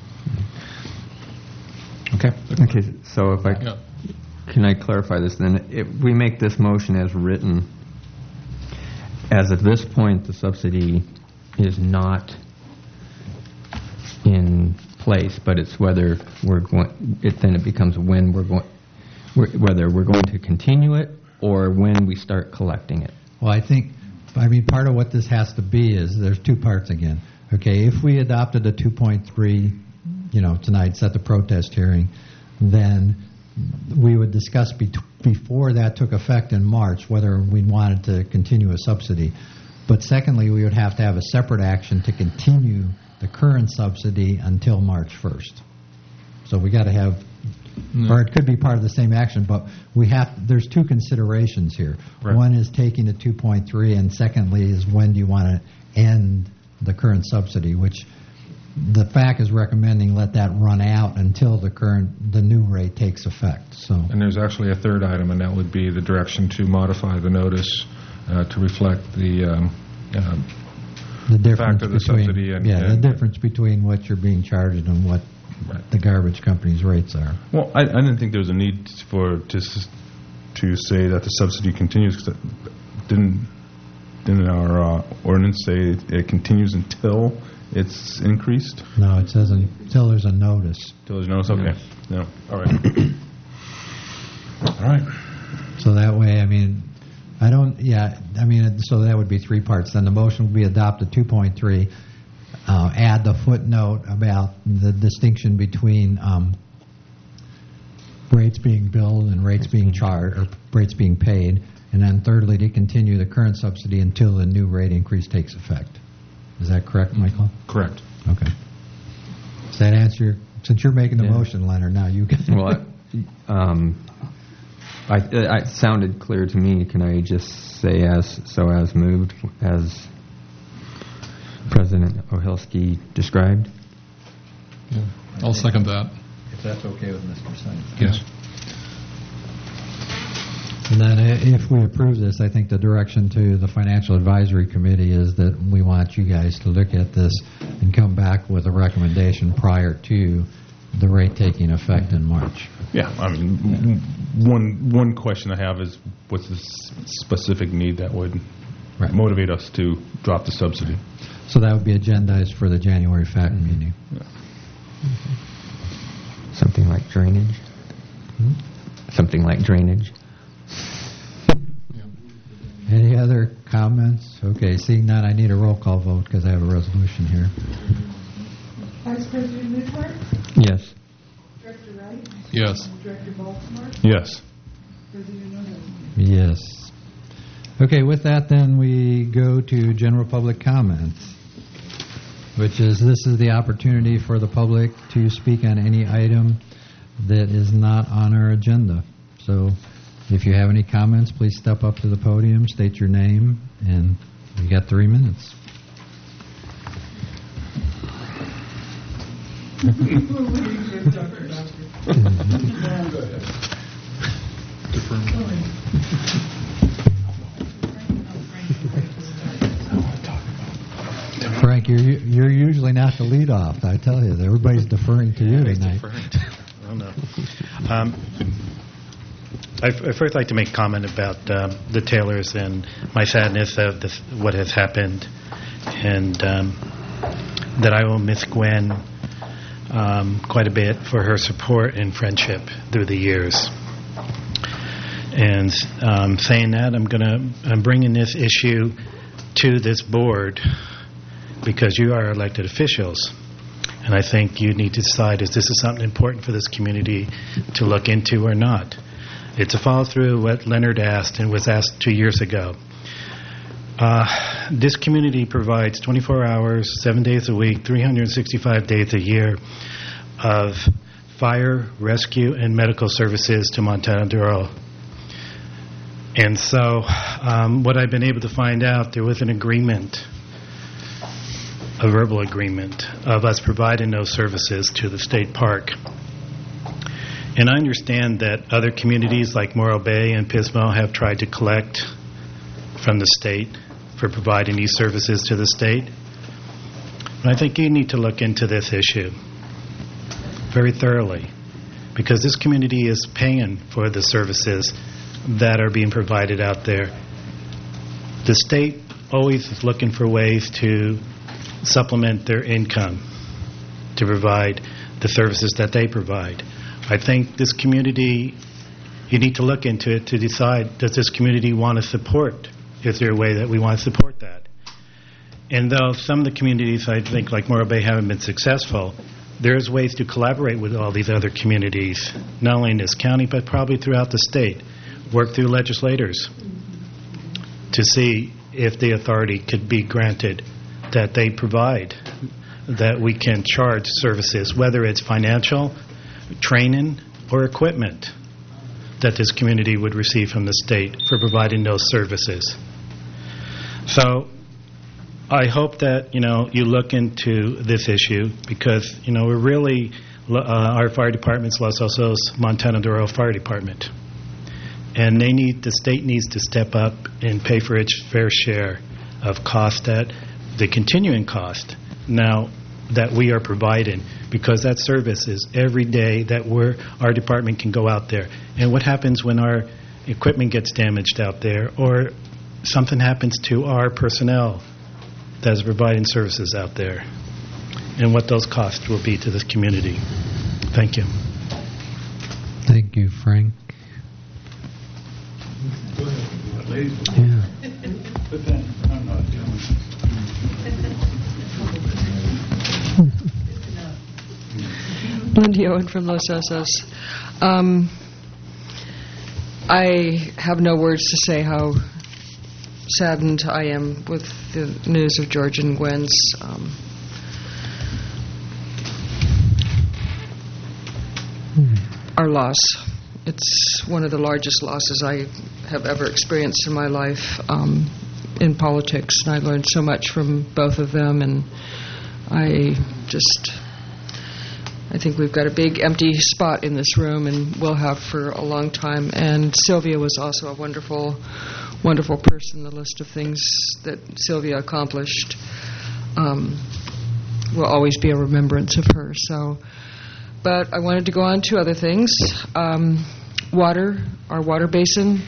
Okay, so if can I clarify this then? If we make this motion as written, as of this point, the subsidy is not in place, but it's whether we're going, then it becomes when whether we're going to continue it or when we start collecting it. Well, part of what this has to be is there's two parts again. Okay, if we adopted a 2.3, tonight, set the protest hearing, then we would discuss before that took effect in March whether we wanted to continue a subsidy. But secondly, we would have to have a separate action to continue the current subsidy until March 1st. So we got to have, or it could be part of the same action, but there's two considerations here. Right. One is taking the 2.3, and secondly is when do you want to end the current subsidy, which the FAC is recommending let that run out until the new rate takes effect. So, and there's actually a third item, and that would be the direction to modify the notice to reflect the difference fact of the subsidy. The difference between what you're being charged and what the garbage company's rates are. Well, I didn't think there was a need to say that the subsidy continues, because didn't our ordinance say it continues until it's increased? No, it says until there's a notice. Until there's a notice? Okay. No. All right. All right. So that way, so that would be three parts. Then the motion would be adopted 2.3, add the footnote about the distinction between rates being billed and rates being charged, or rates being paid, and then thirdly, to continue the current subsidy until the new rate increase takes effect. Is that correct, Michael? Correct. Okay. Does that answer since you're making the motion, Leonard, now you can. Well, it sounded clear to me. Can I just say as moved, as President Ohilsky described? Yeah. I'll second that. If that's okay with Mr. Sines. Yes. And then if we approve this, I think the direction to the Financial Advisory Committee is that we want you guys to look at this and come back with a recommendation prior to the rate taking effect in March. Yeah, one question I have is, what's the specific need that would motivate us to drop the subsidy? So that would be agendized for the January FAC meeting. Yeah. Something like drainage? Something like drainage? Any other comments? Okay, seeing none, I need a roll call vote because I have a resolution here. Vice President Newhart? Yes. Director Wright? Yes. Director Baltimore? Yes. President O'Neill? Yes. Okay, with that then we go to general public comments, which is this is the opportunity for the public to speak on any item that is not on our agenda. So if you have any comments, please step up to the podium, state your name, and you got 3 minutes. Frank, you're usually not the lead off. I tell you, everybody's deferring to you tonight. Oh no. I'd first like to make a comment about the Taylors and my sadness of what has happened, and that I will miss Gwen quite a bit for her support and friendship through the years. And saying that, I'm bringing this issue to this board because you are elected officials. And I think you need to decide, is this something important for this community to look into or not? It's a follow-through of what Leonard asked and was asked 2 years ago. This community provides 24 hours, 7 days a week, 365 days a year of fire, rescue, and medical services to Montana-Duro. And so what I've been able to find out, there was an agreement, a verbal agreement, of us providing those services to the state park. And I understand that other communities like Morro Bay and Pismo have tried to collect from the state for providing these services to the state. And I think you need to look into this issue very thoroughly, because this community is paying for the services that are being provided out there. The state always is looking for ways to supplement their income to provide the services that they provide. I think this community, you need to look into it to decide, does this community want to support? Is there a way that we want to support that? And though some of the communities, I think, like Morro Bay, haven't been successful, there's ways to collaborate with all these other communities, not only in this county, but probably throughout the state. Work through legislators to see if the authority could be granted that they provide, that we can charge services, whether it's financial, training, or equipment that this community would receive from the state for providing those services. So I hope that, you look into this issue, because, we're really, our fire department's Los Osos Montana-Duro Fire Department. And the state needs to step up and pay for its fair share of cost, that the continuing cost now that we are providing, because that service is every day that our department can go out there. And what happens when our equipment gets damaged out there, or something happens to our personnel that is providing services out there, and what those costs will be to this community. Thank you. Thank you, Frank. Yeah. But then, I'm not doing Lindy Owen from Los Osos. I have no words to say how saddened I am with the news of George and Gwen's our loss. It's one of the largest losses I have ever experienced in my life in politics, and I learned so much from both of them, and I think we've got a big empty spot in this room, and will have for a long time. And Sylvia was also a wonderful, wonderful person. The list of things that Sylvia accomplished will always be a remembrance of her. So, but I wanted to go on to other things. Water, our water basin.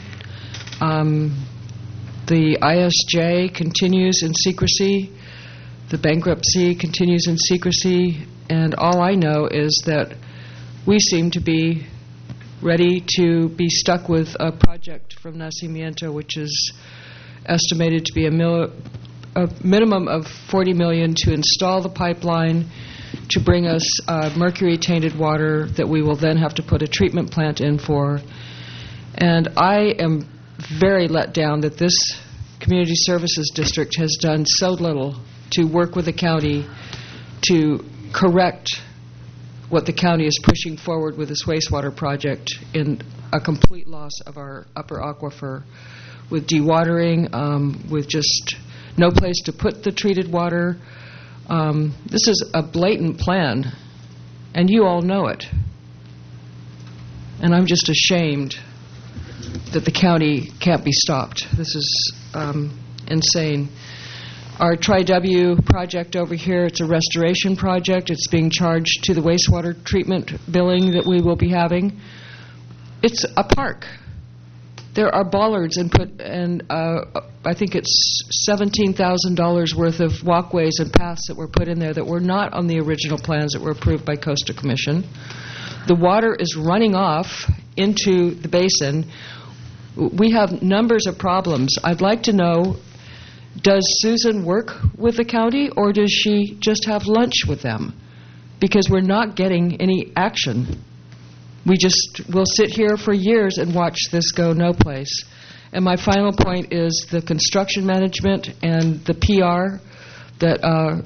The ISJ continues in secrecy. The bankruptcy continues in secrecy. And all I know is that we seem to be ready to be stuck with a project from Nacimiento, which is estimated to be a minimum of $40 million to install the pipeline, to bring us mercury-tainted water that we will then have to put a treatment plant in for. And I am very let down that this Community Services District has done so little to work with the county to correct what the county is pushing forward with this wastewater project in a complete loss of our upper aquifer, with dewatering, with just no place to put the treated water. This is a blatant plan, and you all know it. And I'm just ashamed that the county can't be stopped. This is insane. Our Tri-W project over here, it's a restoration project. It's being charged to the wastewater treatment billing that we will be having. It's a park. There are bollards and I think it's $17,000 worth of walkways and paths that were put in there that were not on the original plans that were approved by Coastal Commission. The water is running off into the basin. We have numbers of problems. I'd like to know, does Susan work with the county, or does she just have lunch with them? Because we're not getting any action. We'll sit here for years and watch this go no place. And my final point is the construction management and the PR that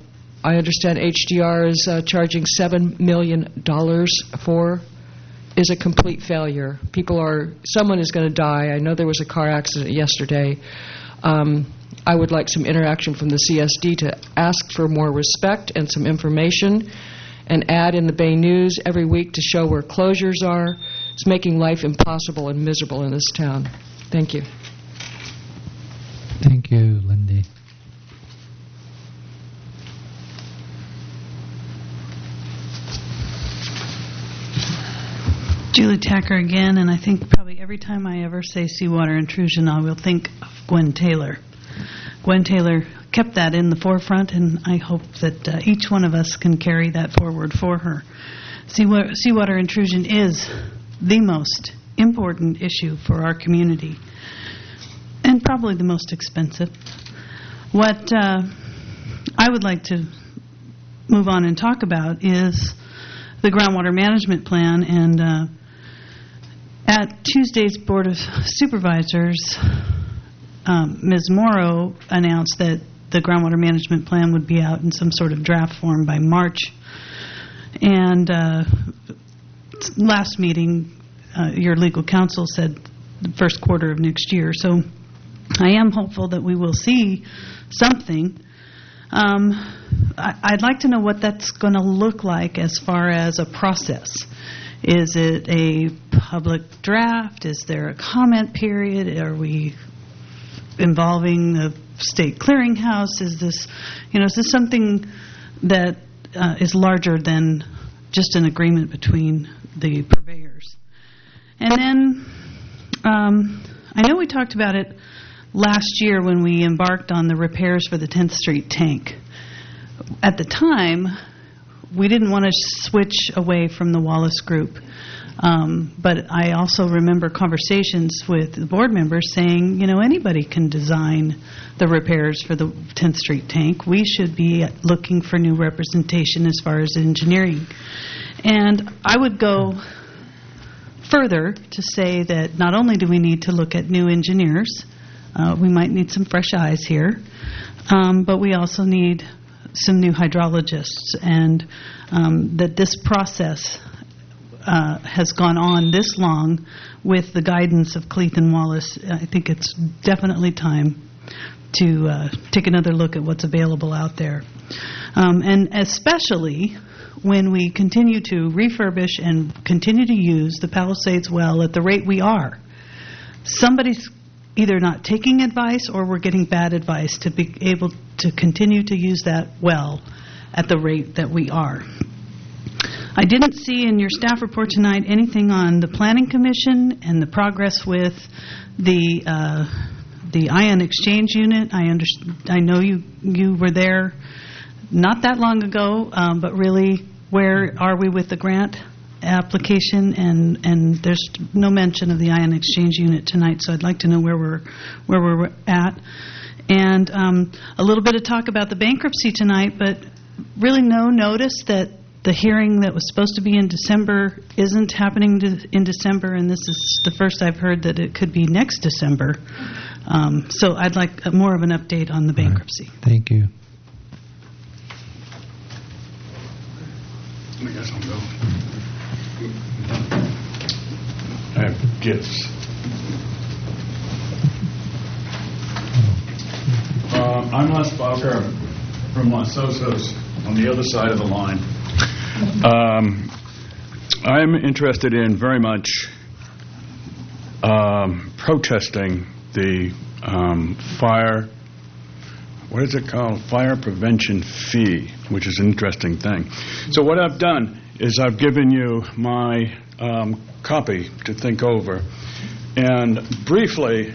I understand HDR is charging $7 million for, is a complete failure. Someone is going to die. I know there was a car accident yesterday. I would like some interaction from the CSD to ask for more respect and some information, and add in the Bay News every week to show where closures are. It's making life impossible and miserable in this town. Thank you. Thank you, Lindy. Julie Tacker again, and I think probably every time I ever say seawater intrusion, I will think of Gwen Taylor. Gwen Taylor kept that in the forefront, and I hope that each one of us can carry that forward for her. Seawater intrusion is the most important issue for our community, and probably the most expensive. What I would like to move on and talk about is the groundwater management plan, and at Tuesday's Board of Supervisors, Ms. Morrow announced that the groundwater management plan would be out in some sort of draft form by March. And last meeting, your legal counsel said the first quarter of next year. So I am hopeful that we will see something. I'd like to know what that's going to look like as far as a process. Is it a public draft? Is there a comment period? Are we involving the state clearinghouse? Is this something that is larger than just an agreement between the purveyors? And then I know we talked about it last year when we embarked on the repairs for the 10th Street tank. At the time, we didn't want to switch away from the Wallace Group. But I also remember conversations with the board members saying, anybody can design the repairs for the 10th Street tank. We should be looking for new representation as far as engineering. And I would go further to say that not only do we need to look at new engineers, we might need some fresh eyes here, but we also need some new hydrologists, and that this process has gone on this long with the guidance of Cleeth and Wallace. I think it's definitely time to take another look at what's available out there. And especially when we continue to refurbish and continue to use the Palisades well at the rate we are. Somebody's either not taking advice or we're getting bad advice to be able to continue to use that well at the rate that we are. I didn't see in your staff report tonight anything on the Planning Commission and the progress with the ion exchange unit. I know you were there not that long ago, but really, where are we with the grant application? And there's no mention of the ion exchange unit tonight, so I'd like to know where we're at. And a little bit of talk about the bankruptcy tonight, but really no notice that the hearing that was supposed to be in December isn't happening in December, and this is the first I've heard that it could be next December. So I'd like more of an update on the bankruptcy. Right. Thank you. I guess I'll go. I have gifts. I'm Les Bowker from Los Osos on the other side of the line. I'm interested in very much protesting the fire, what is it called? Fire prevention fee, which is an interesting thing. So what I've done is I've given you my copy to think over. And briefly,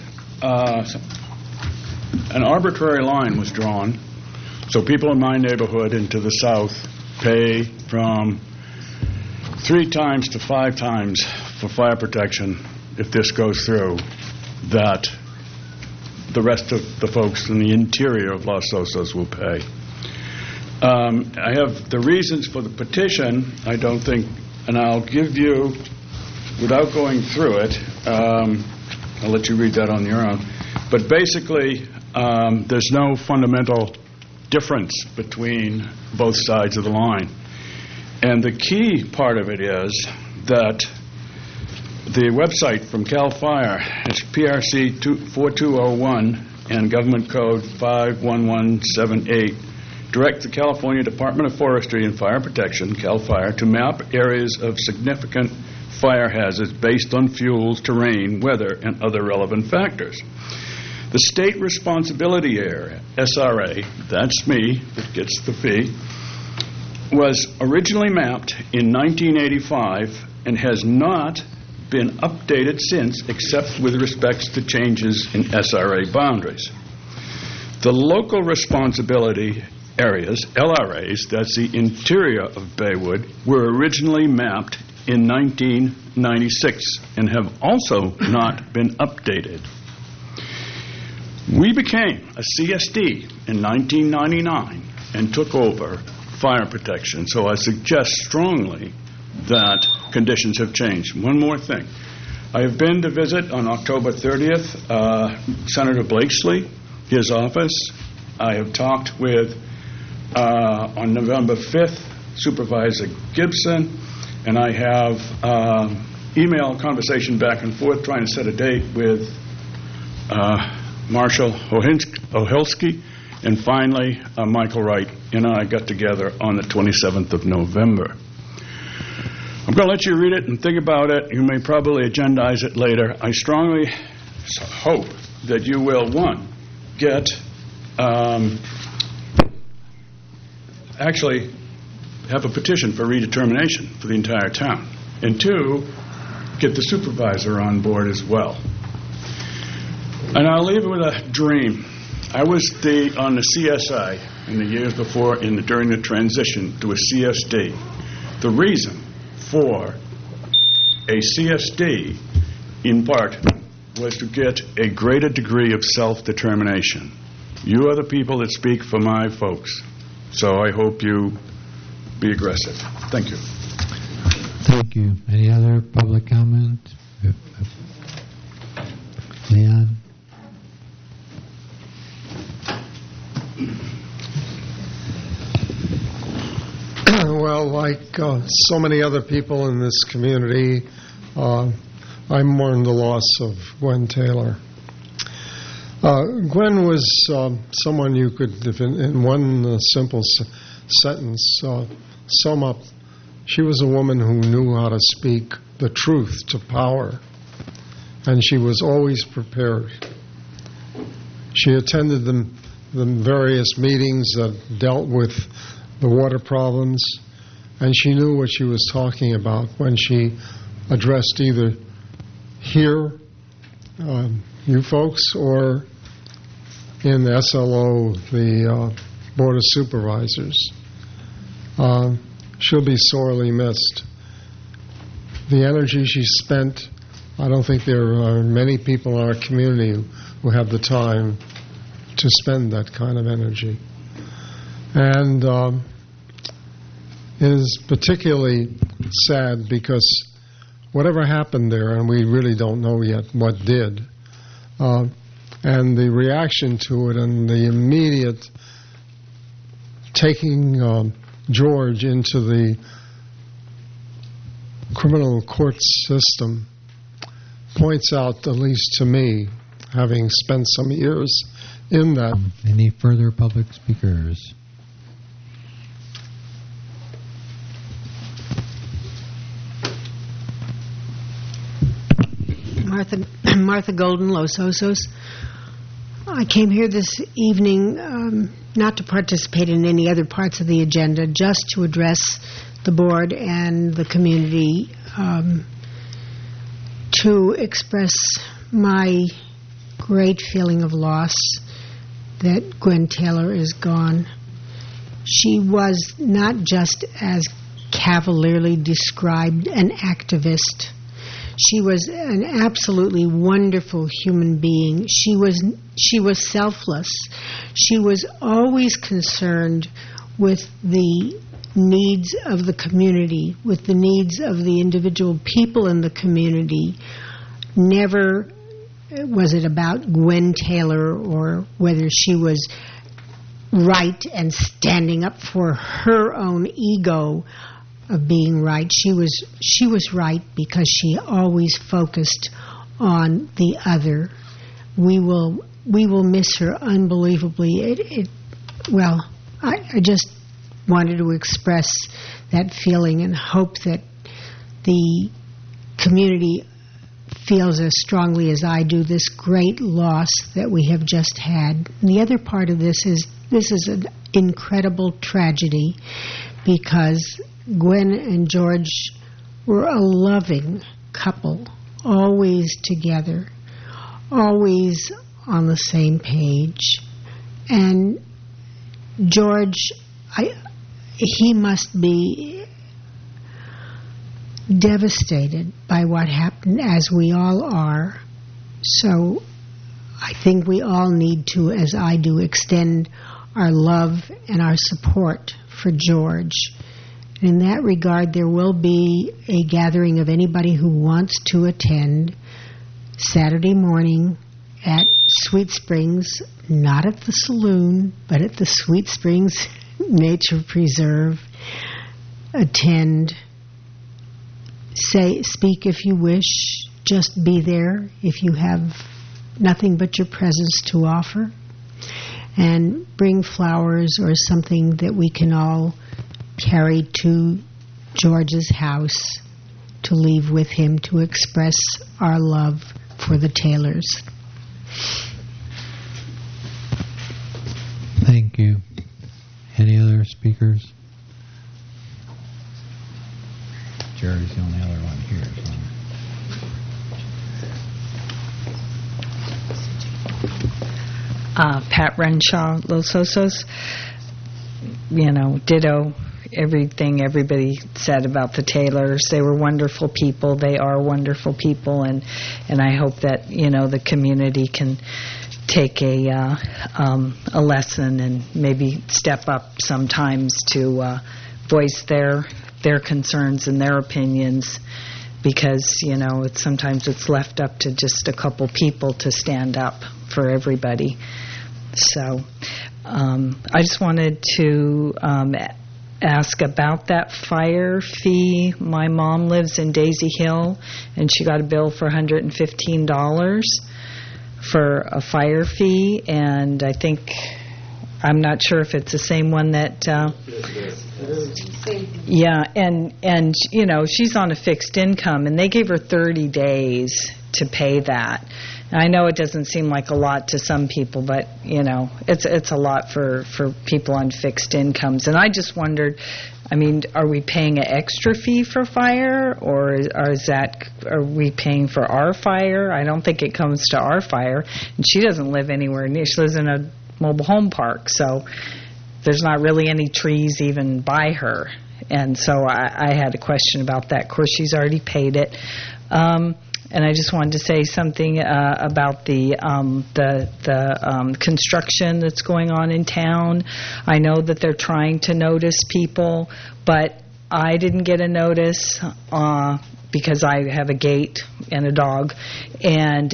an arbitrary line was drawn. So people in my neighborhood and to the south pay from 3 times to 5 times for fire protection if this goes through that the rest of the folks in the interior of Los Osos will pay. I have the reasons for the petition, I don't think, and I'll give you, without going through it, I'll let you read that on your own, but basically there's no fundamental difference between both sides of the line. And the key part of it is that the website from CAL FIRE is PRC 4201 and Government Code 51178 direct the California Department of Forestry and Fire Protection, CAL FIRE, to map areas of significant fire hazards based on fuels, terrain, weather, and other relevant factors. The State Responsibility Area, SRA, that's me, that gets the fee, was originally mapped in 1985 and has not been updated since, except with respect to changes in SRA boundaries. The local responsibility areas, LRAs, that's the interior of Baywood, were originally mapped in 1996 and have also not been updated. We became a CSD in 1999 and took over fire protection, so I suggest strongly that conditions have changed. One more thing. I have been to visit on October 30th Senator Blakesley, his office. I have talked with, on November 5th, Supervisor Gibson, and I have email conversation back and forth trying to set a date with Marshall Ohilsky, and finally, Michael Wright and I got together on the 27th of November. I'm going to let you read it and think about it. You may probably agendize it later. I strongly hope that you will, one, get, actually have a petition for redetermination for the entire town, and two, get the supervisor on board as well. And I'll leave it with a dream. I was on the CSI in the years before, during the transition to a CSD. The reason for a CSD, in part, was to get a greater degree of self-determination. You are the people that speak for my folks, so I hope you be aggressive. Thank you. Thank you. Any other public comment? Leon? Well, like so many other people in this community, I mourn the loss of Gwen Taylor. Gwen was someone you could, in one simple sentence, sum up. She was a woman who knew how to speak the truth to power, and she was always prepared. She attended the various meetings that dealt with the water problems, and she knew what she was talking about when she addressed either here, you folks, or in the SLO, the Board of Supervisors. She'll be sorely missed. The energy she spent, I don't think there are many people in our community who have the time to spend that kind of energy. And it is particularly sad because whatever happened there, and we really don't know yet what did, and the reaction to it and the immediate taking George into the criminal court system points out, at least to me, having spent some years in that. Any further public speakers? Martha Golden, Los Osos. I came here this evening not to participate in any other parts of the agenda, just to address the board and the community, to express my great feeling of loss that Gwen Taylor is gone. She was not just, as cavalierly described, an activist. She was an absolutely wonderful human being. She was selfless. She was always concerned with the needs of the community, with the needs of the individual people in the community. Never was it about Gwen Taylor or whether she was right and standing up for her own ego of being right. She was right because she always focused on the other. We will miss her unbelievably. I just wanted to express that feeling and hope that the community feels as strongly as I do this great loss that we have just had. And the other part of this is an incredible tragedy because Gwen and George were a loving couple, always together, always on the same page. And George, he must be devastated by what happened, as we all are. So I think we all need to, as I do, extend our love and our support for George. In that regard, there will be a gathering of anybody who wants to attend Saturday morning at Sweet Springs, not at the saloon, but at the Sweet Springs Nature Preserve. Attend. Speak if you wish. Just be there if you have nothing but your presence to offer. And bring flowers or something that we can all carry to George's house to leave with him to express our love for the Taylors. Thank you. Any other speakers? Jerry's the only other one here. Pat Renshaw, Los Osos. Ditto everything everybody said about the Taylors. They were wonderful people. They are wonderful people, and I hope that the community can take a lesson and maybe step up sometimes to voice their concerns and their opinions, because sometimes it's left up to just a couple people to stand up for everybody. So I just wanted to ask about that fire fee. My mom lives in Daisy Hill, and she got a bill for $115 for a fire fee, and I'm not sure if it's the same one that and she's on a fixed income, and they gave her 30 days to pay that. And I know it doesn't seem like a lot to some people, but it's a lot for people on fixed incomes. And I just wondered, are we paying an extra fee for fire, or are we paying for our fire? I don't think it comes to our fire. And she doesn't live anywhere near. She lives in a mobile home park, so there's not really any trees even by her. And so I had a question about that. Of course, she's already paid it. And I just wanted to say something about the construction that's going on in town. I know that they're trying to notice people, but I didn't get a notice because I have a gate and a dog. And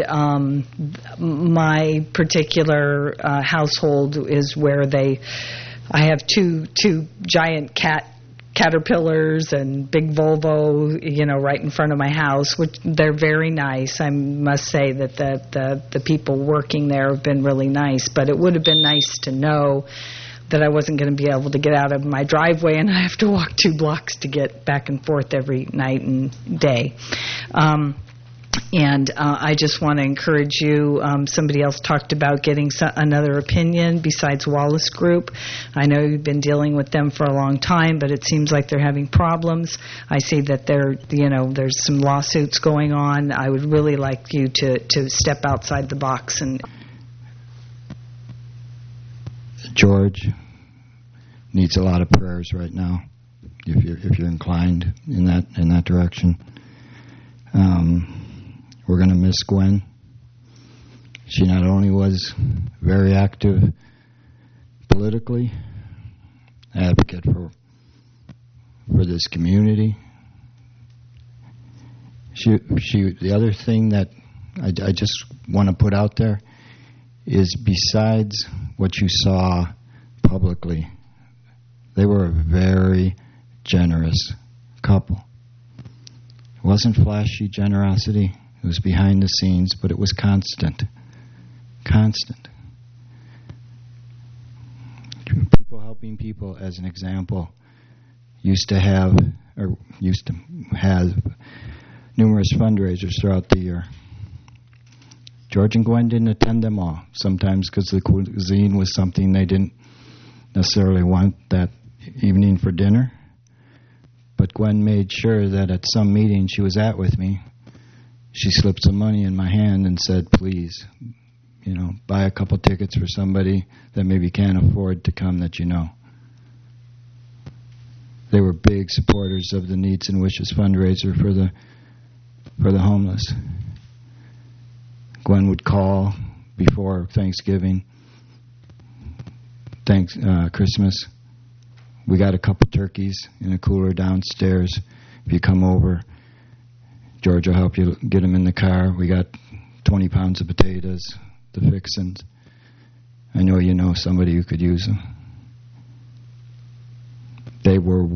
my particular household is where I have two giant caterpillars and big Volvo, right in front of my house, which they're very nice. I must say that the people working there have been really nice, but it would have been nice to know that I wasn't going to be able to get out of my driveway and I have to walk 2 blocks to get back and forth every night and day. And I just want to encourage you, somebody else talked about getting another opinion besides Wallace Group. I know you've been dealing with them for a long time, but it seems like they're having problems. I see that there's some lawsuits going on. I would really like you to step outside the box. And George needs a lot of prayers right now, if you're inclined in that direction. We're going to miss Gwen. She not only was very active politically, advocate for this community. The other thing that I just want to put out there is, besides what you saw publicly. They were a very generous couple. It wasn't flashy generosity. It was behind the scenes, but it was constant. Constant. People helping people, as an example, used to have numerous fundraisers throughout the year. George and Gwen didn't attend them all, sometimes because the cuisine was something they didn't necessarily want that evening for dinner. But Gwen made sure that at some meeting she was at with me, she slipped some money in my hand and said, please, buy a couple tickets for somebody that maybe can't afford to come that you know. They were big supporters of the Needs and Wishes fundraiser for the homeless. Gwen would call before Thanksgiving, Christmas. We got a couple turkeys in a cooler downstairs. If you come over, George will help you get them in the car. We got 20 pounds of potatoes, the fixins. I know you know somebody who could use them. They were,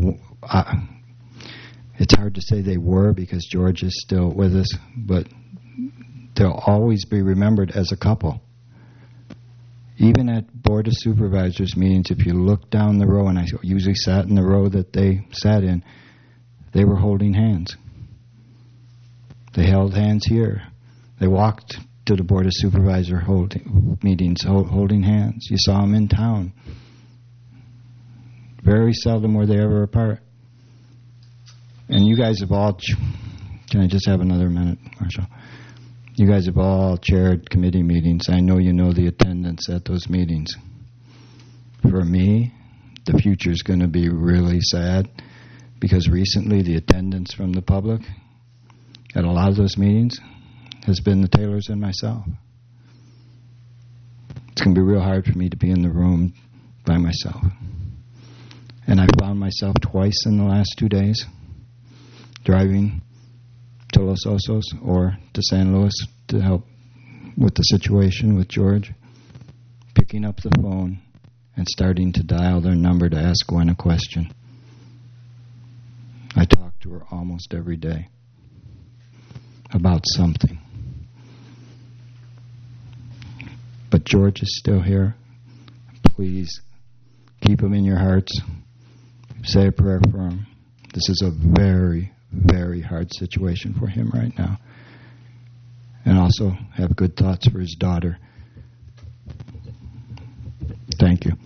it's hard to say they were because George is still with us, but they'll always be remembered as a couple. Even at Board of Supervisors meetings, if you look down the row, and I usually sat in the row that they sat in, they were holding hands. They held hands here. They walked to the Board of Supervisor meetings holding hands. You saw them in town. Very seldom were they ever apart. And you guys have all... Can I just have another minute, Marshall? You guys have all chaired committee meetings. I know you know the attendance at those meetings. For me, the future is going to be really sad because recently the attendance from the public at a lot of those meetings has been the Taylors and myself. It's going to be real hard for me to be in the room by myself. And I found myself twice in the last 2 days driving to Los Osos or to San Luis to help with the situation with George, picking up the phone and starting to dial their number to ask Gwen a question. I talk to her almost every day about something. But George is still here. Please keep him in your hearts. Say a prayer for him. This is a very, very hard situation for him right now. And also have good thoughts for his daughter. Thank you.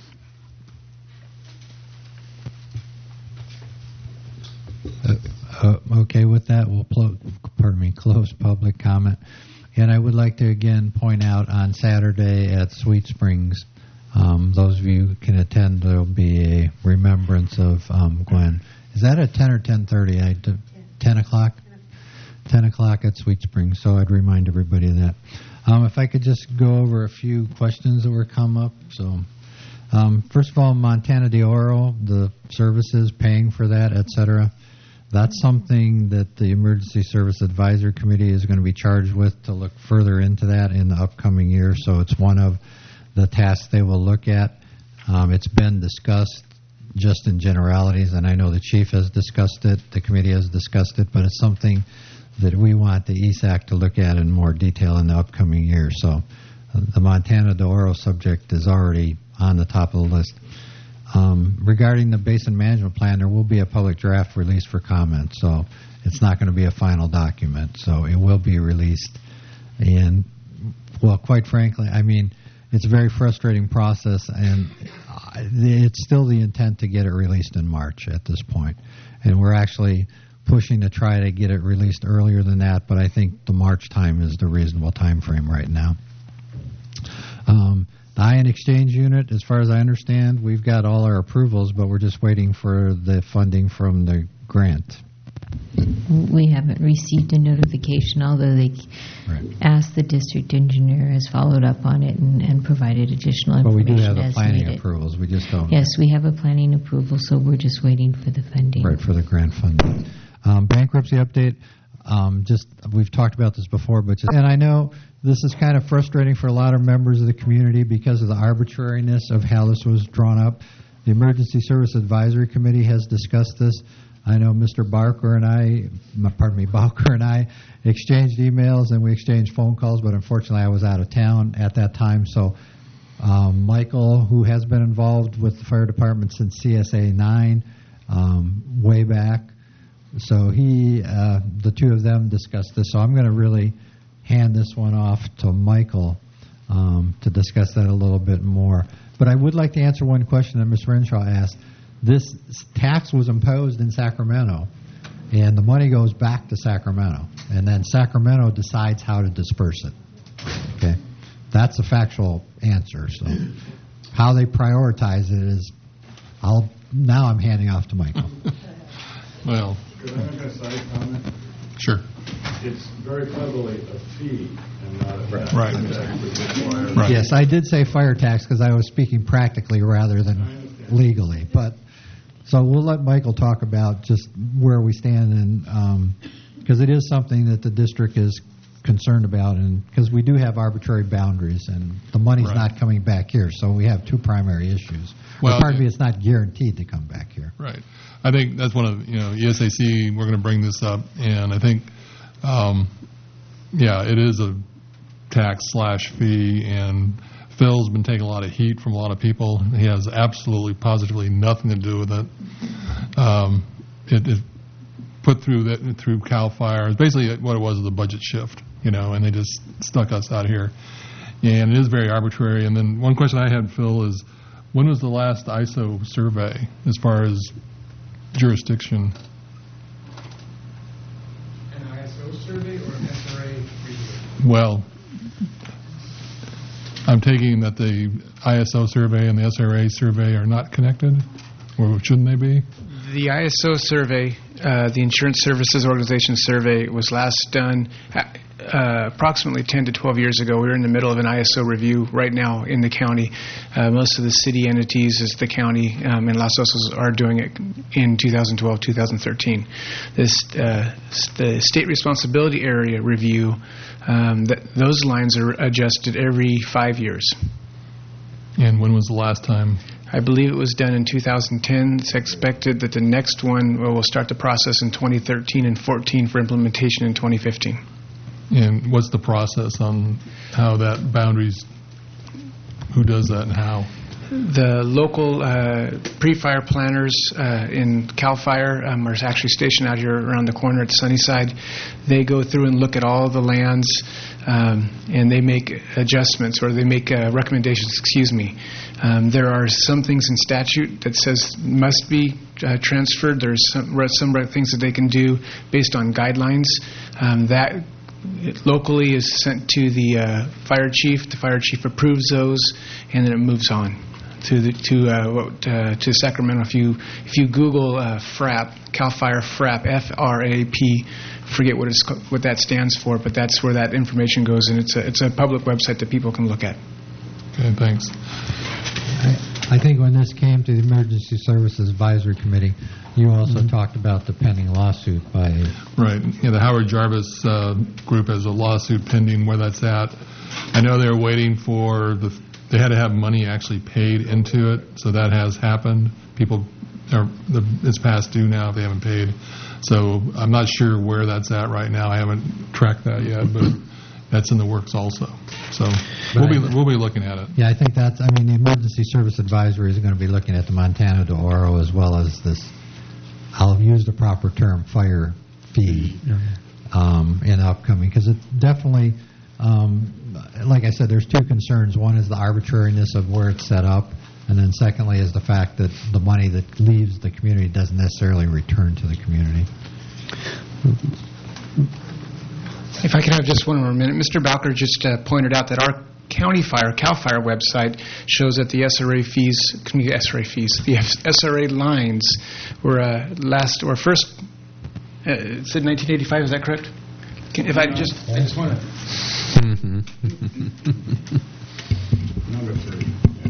Okay, with that, we'll close public comment. And I would like to again point out on Saturday at Sweet Springs, those of you who can attend, there will be a remembrance of Gwen. Is that at 10 or 10:30? 10 o'clock? 10 o'clock at Sweet Springs, so I'd remind everybody of that. If I could just go over a few questions that were come up. So, first of all, Montana de Oro, the services, paying for that, et cetera. That's something that the Emergency Service Advisory Committee is going to be charged with to look further into that in the upcoming year. So it's one of the tasks they will look at. It's been discussed just in generalities, and I know the chief has discussed it, the committee has discussed it, but it's something that we want the ESAC to look at in more detail in the upcoming year. So the Montana de Oro subject is already on the top of the list. Regarding the Basin Management Plan, there will be a public draft released for comment, so it's not going to be a final document. So it will be released. And, well, quite frankly, I mean, it's a very frustrating process, and it's still the intent to get it released in March at this point. And we're actually pushing to try to get it released earlier than that, but I think the March time is the reasonable time frame right now. The Ion Exchange Unit, as far as I understand, we've got all our approvals, but we're just waiting for the funding from the grant. We haven't received a notification, although they asked the district engineer, has followed up on it and provided additional information. But we do have the as planning needed. approvals. We just don't. Yes, we have a planning approval, so we're just waiting for the funding. Right, for the grant funding. Bankruptcy update. We've talked about this before, and I know this is kind of frustrating for a lot of members of the community because of the arbitrariness of how this was drawn up. The Emergency Service Advisory Committee has discussed this. I know Mr. Bowker and I exchanged emails and we exchanged phone calls, but unfortunately I was out of town at that time. So Michael, who has been involved with the fire department since CSA 9, way back, so the two of them discussed this. So I'm going to really hand this one off to Michael to discuss that a little bit more. But I would like to answer one question that Ms. Renshaw asked. This tax was imposed in Sacramento, and the money goes back to Sacramento, and then Sacramento decides how to disperse it. Okay, that's a factual answer. So, how they prioritize it is, now I'm handing off to Michael. Well, could I make a side comment? Sure. It's very cleverly a fee and not a tax. Right. Yes, I did say fire tax because I was speaking practically rather than legally, but. So we'll let Michael talk about just where we stand, and because it is something that the district is concerned about, and because we do have arbitrary boundaries, and the money's not coming back here, so we have two primary issues. Well, pardon me, it's not guaranteed to come back here. Right. I think that's one of ESAC. We're going to bring this up, and I think, it is a tax/fee, and Phil's been taking a lot of heat from a lot of people. He has absolutely, positively nothing to do with it. It is put through CAL FIRE. It's basically what it was a budget shift, and they just stuck us out here. And it is very arbitrary. And then one question I had, Phil, is when was the last ISO survey as far as jurisdiction? An ISO survey or an SRA review? Well, I'm taking that the ISO survey and the SRA survey are not connected, or shouldn't they be? The ISO survey, the Insurance Services Organization survey, was last done approximately 10 to 12 years ago. We're in the middle of an ISO review right now in the county. Most of the city entities, as the county and Los Osos, are doing it in 2012, 2013. The state responsibility area review, those lines are adjusted every 5 years. And when was the last time? I believe it was done in 2010. It's expected that the next one will start the process in 2013 and 14 for implementation in 2015. And what's the process on how that boundaries, who does that and how? The local pre-fire planners in CAL FIRE are actually stationed out here around the corner at Sunnyside. They go through and look at all the lands, and they make adjustments, or they make recommendations, There are some things in statute that says must be transferred. There's some things that they can do based on guidelines. That locally is sent to the fire chief. The fire chief approves those, and then it moves on to Sacramento. If you Google FRAP, CAL FIRE FRAP, F-R-A-P, forget what that stands for, but that's where that information goes, and it's a public website that people can look at. Okay, thanks. I think when this came to the Emergency Services Advisory Committee, you also talked about the pending lawsuit by... Right. Yeah, the Howard Jarvis group has a lawsuit pending where that's at. I know they're waiting for they had to have money actually paid into it, so that has happened. It's past due now if they haven't paid. So I'm not sure where that's at right now. I haven't tracked that yet, but that's in the works also. So we'll be looking at it. Yeah, I think the Emergency Service Advisory is going to be looking at the Montana de Oro as well as this, I'll use the proper term, fire fee in upcoming, because it definitely, like I said, there's two concerns. One is the arbitrariness of where it's set up, and then secondly is the fact that the money that leaves the community doesn't necessarily return to the community. If I could have just one more minute. Mr. Bowker just pointed out that our County Fire, CAL FIRE website shows that the SRA lines were first, it said 1985, is that correct? I just want to... Number 3.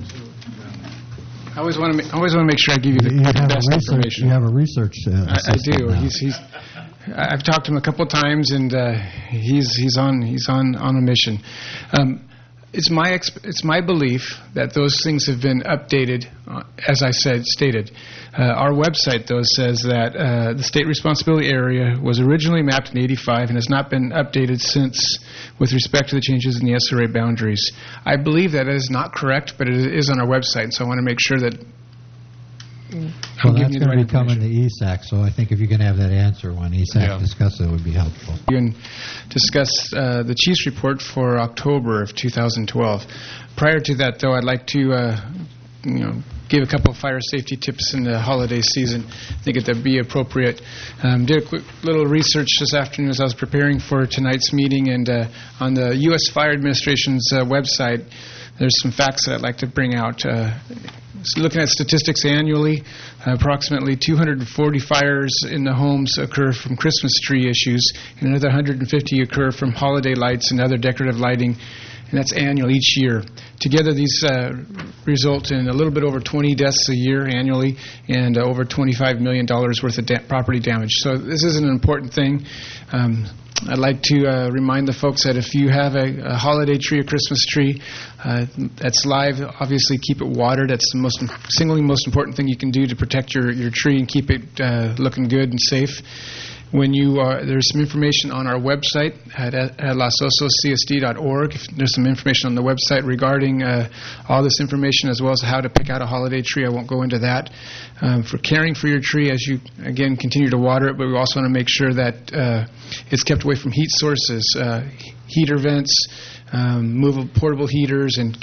I always want to make sure I give you the best information. You have a research I do. I've talked to him a couple of times, and he's on a mission. It's my belief that those things have been updated, as I stated. Our website, though, says that the state responsibility area was originally mapped in '85 and has not been updated since with respect to the changes in the SRA boundaries. I believe that is not correct, but it is on our website, so I want to make sure that well, that's going to be coming to ESAC, so I think if you can have that answer when ESAC discusses it, would be helpful. You can discuss the Chief's report for October of 2012. Prior to that, though, I'd like to give a couple of fire safety tips in the holiday season. I think it'd be appropriate. Did a quick little research this afternoon as I was preparing for tonight's meeting, and on the U.S. Fire Administration's website, there's some facts that I'd like to bring out. Looking at statistics annually, approximately 240 fires in the homes occur from Christmas tree issues, and another 150 occur from holiday lights and other decorative lighting, and that's annual each year. Together, these result in a little bit over 20 deaths a year annually and over $25 million worth of property damage. So this is an important thing. I'd like to remind the folks that if you have a holiday tree, a Christmas tree that's live, obviously keep it watered. That's the single most important thing you can do to protect your tree and keep it looking good and safe. When there's some information on our website at lasososcsd.org. There's some information on the website regarding all this information, as well as how to pick out a holiday tree. I won't go into that. For caring for your tree, as you, again, continue to water it, but we also want to make sure that it's kept away from heat sources, heater vents, movable portable heaters, and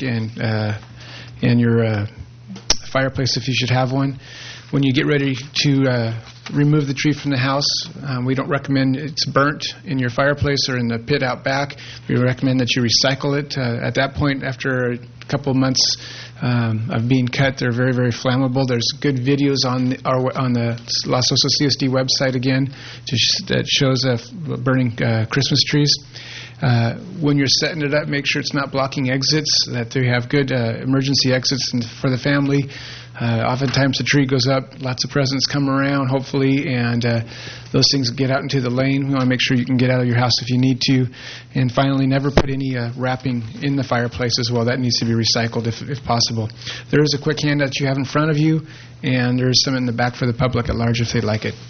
your fireplace if you should have one. When you get ready to remove the tree from the house, we don't recommend it's burnt in your fireplace or in the pit out back. We recommend that you recycle it. At that point, after a couple of months of being cut, they're very, very flammable. There's good videos on the Los Osos CSD website again that shows burning Christmas trees. When you're setting it up, make sure it's not blocking exits, that they have good emergency exits for the family. Oftentimes the tree goes up, lots of presents come around, hopefully, and those things get out into the lane. We want to make sure you can get out of your house if you need to. And finally, never put any wrapping in the fireplace as well. That needs to be recycled if possible. There is a quick handout you have in front of you, and there's some in the back for the public at large if they'd like it.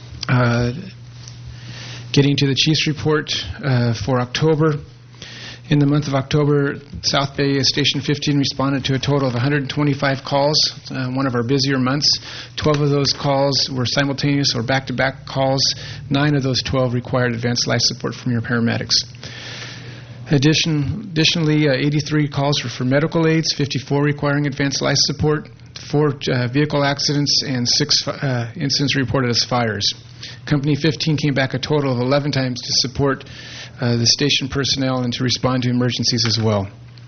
Getting to the Chief's report for October. In the month of October, South Bay Station 15 responded to a total of 125 calls, one of our busier months. 12 of those calls were simultaneous or back-to-back calls. 9 of those 12 required advanced life support from your paramedics. Additionally, 83 calls were for medical aids, 54 requiring advanced life support, 4 vehicle accidents, and 6 incidents reported as fires. Company 15 came back a total of 11 times to support the station personnel and to respond to emergencies as well.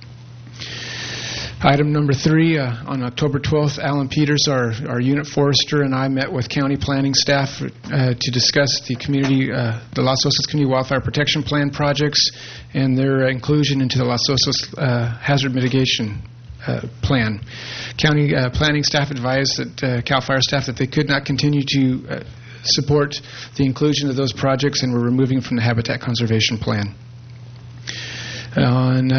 Item number 3, on October 12th, Alan Peters, our unit forester, and I met with county planning staff to discuss the Los Osos Community Wildfire Protection Plan projects and their inclusion into the Los Osos Hazard Mitigation Plan. County planning staff advised that CAL FIRE staff that they could not continue to support the inclusion of those projects and were removing from the Habitat Conservation Plan. In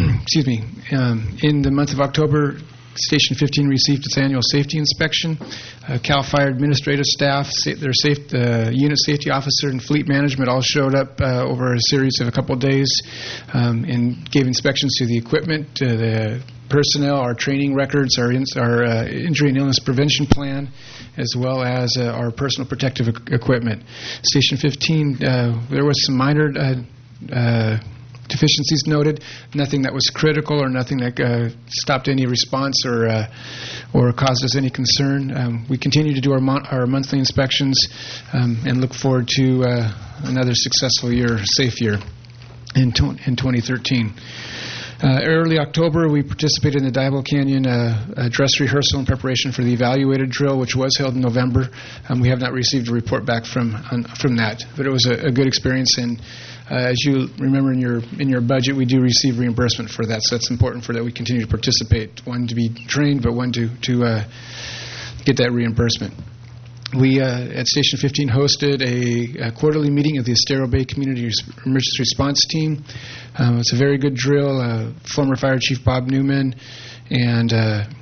the month of October, Station 15 received its annual safety inspection. CAL FIRE administrative staff, their unit safety officer, and fleet management all showed up over a series of a couple of days and gave inspections to the equipment, the personnel, our training records, our injury and illness prevention plan, as well as our personal protective equipment. Station 15, there was some minor deficiencies noted, nothing that was critical or nothing that stopped any response or caused us any concern. We continue to do our monthly inspections and look forward to another successful year, safe year in 2013. Early October, we participated in the Diablo Canyon dress rehearsal in preparation for the evaluated drill, which was held in November. We have not received a report back from that, but it was a good experience. And as you remember in your budget, we do receive reimbursement for that, so that's important for that we continue to participate. One, to be trained, but one to get that reimbursement. We at Station 15 hosted a quarterly meeting of the Estero Bay Community Emergency Response Team. It's a very good drill. Former Fire Chief Bob Newman and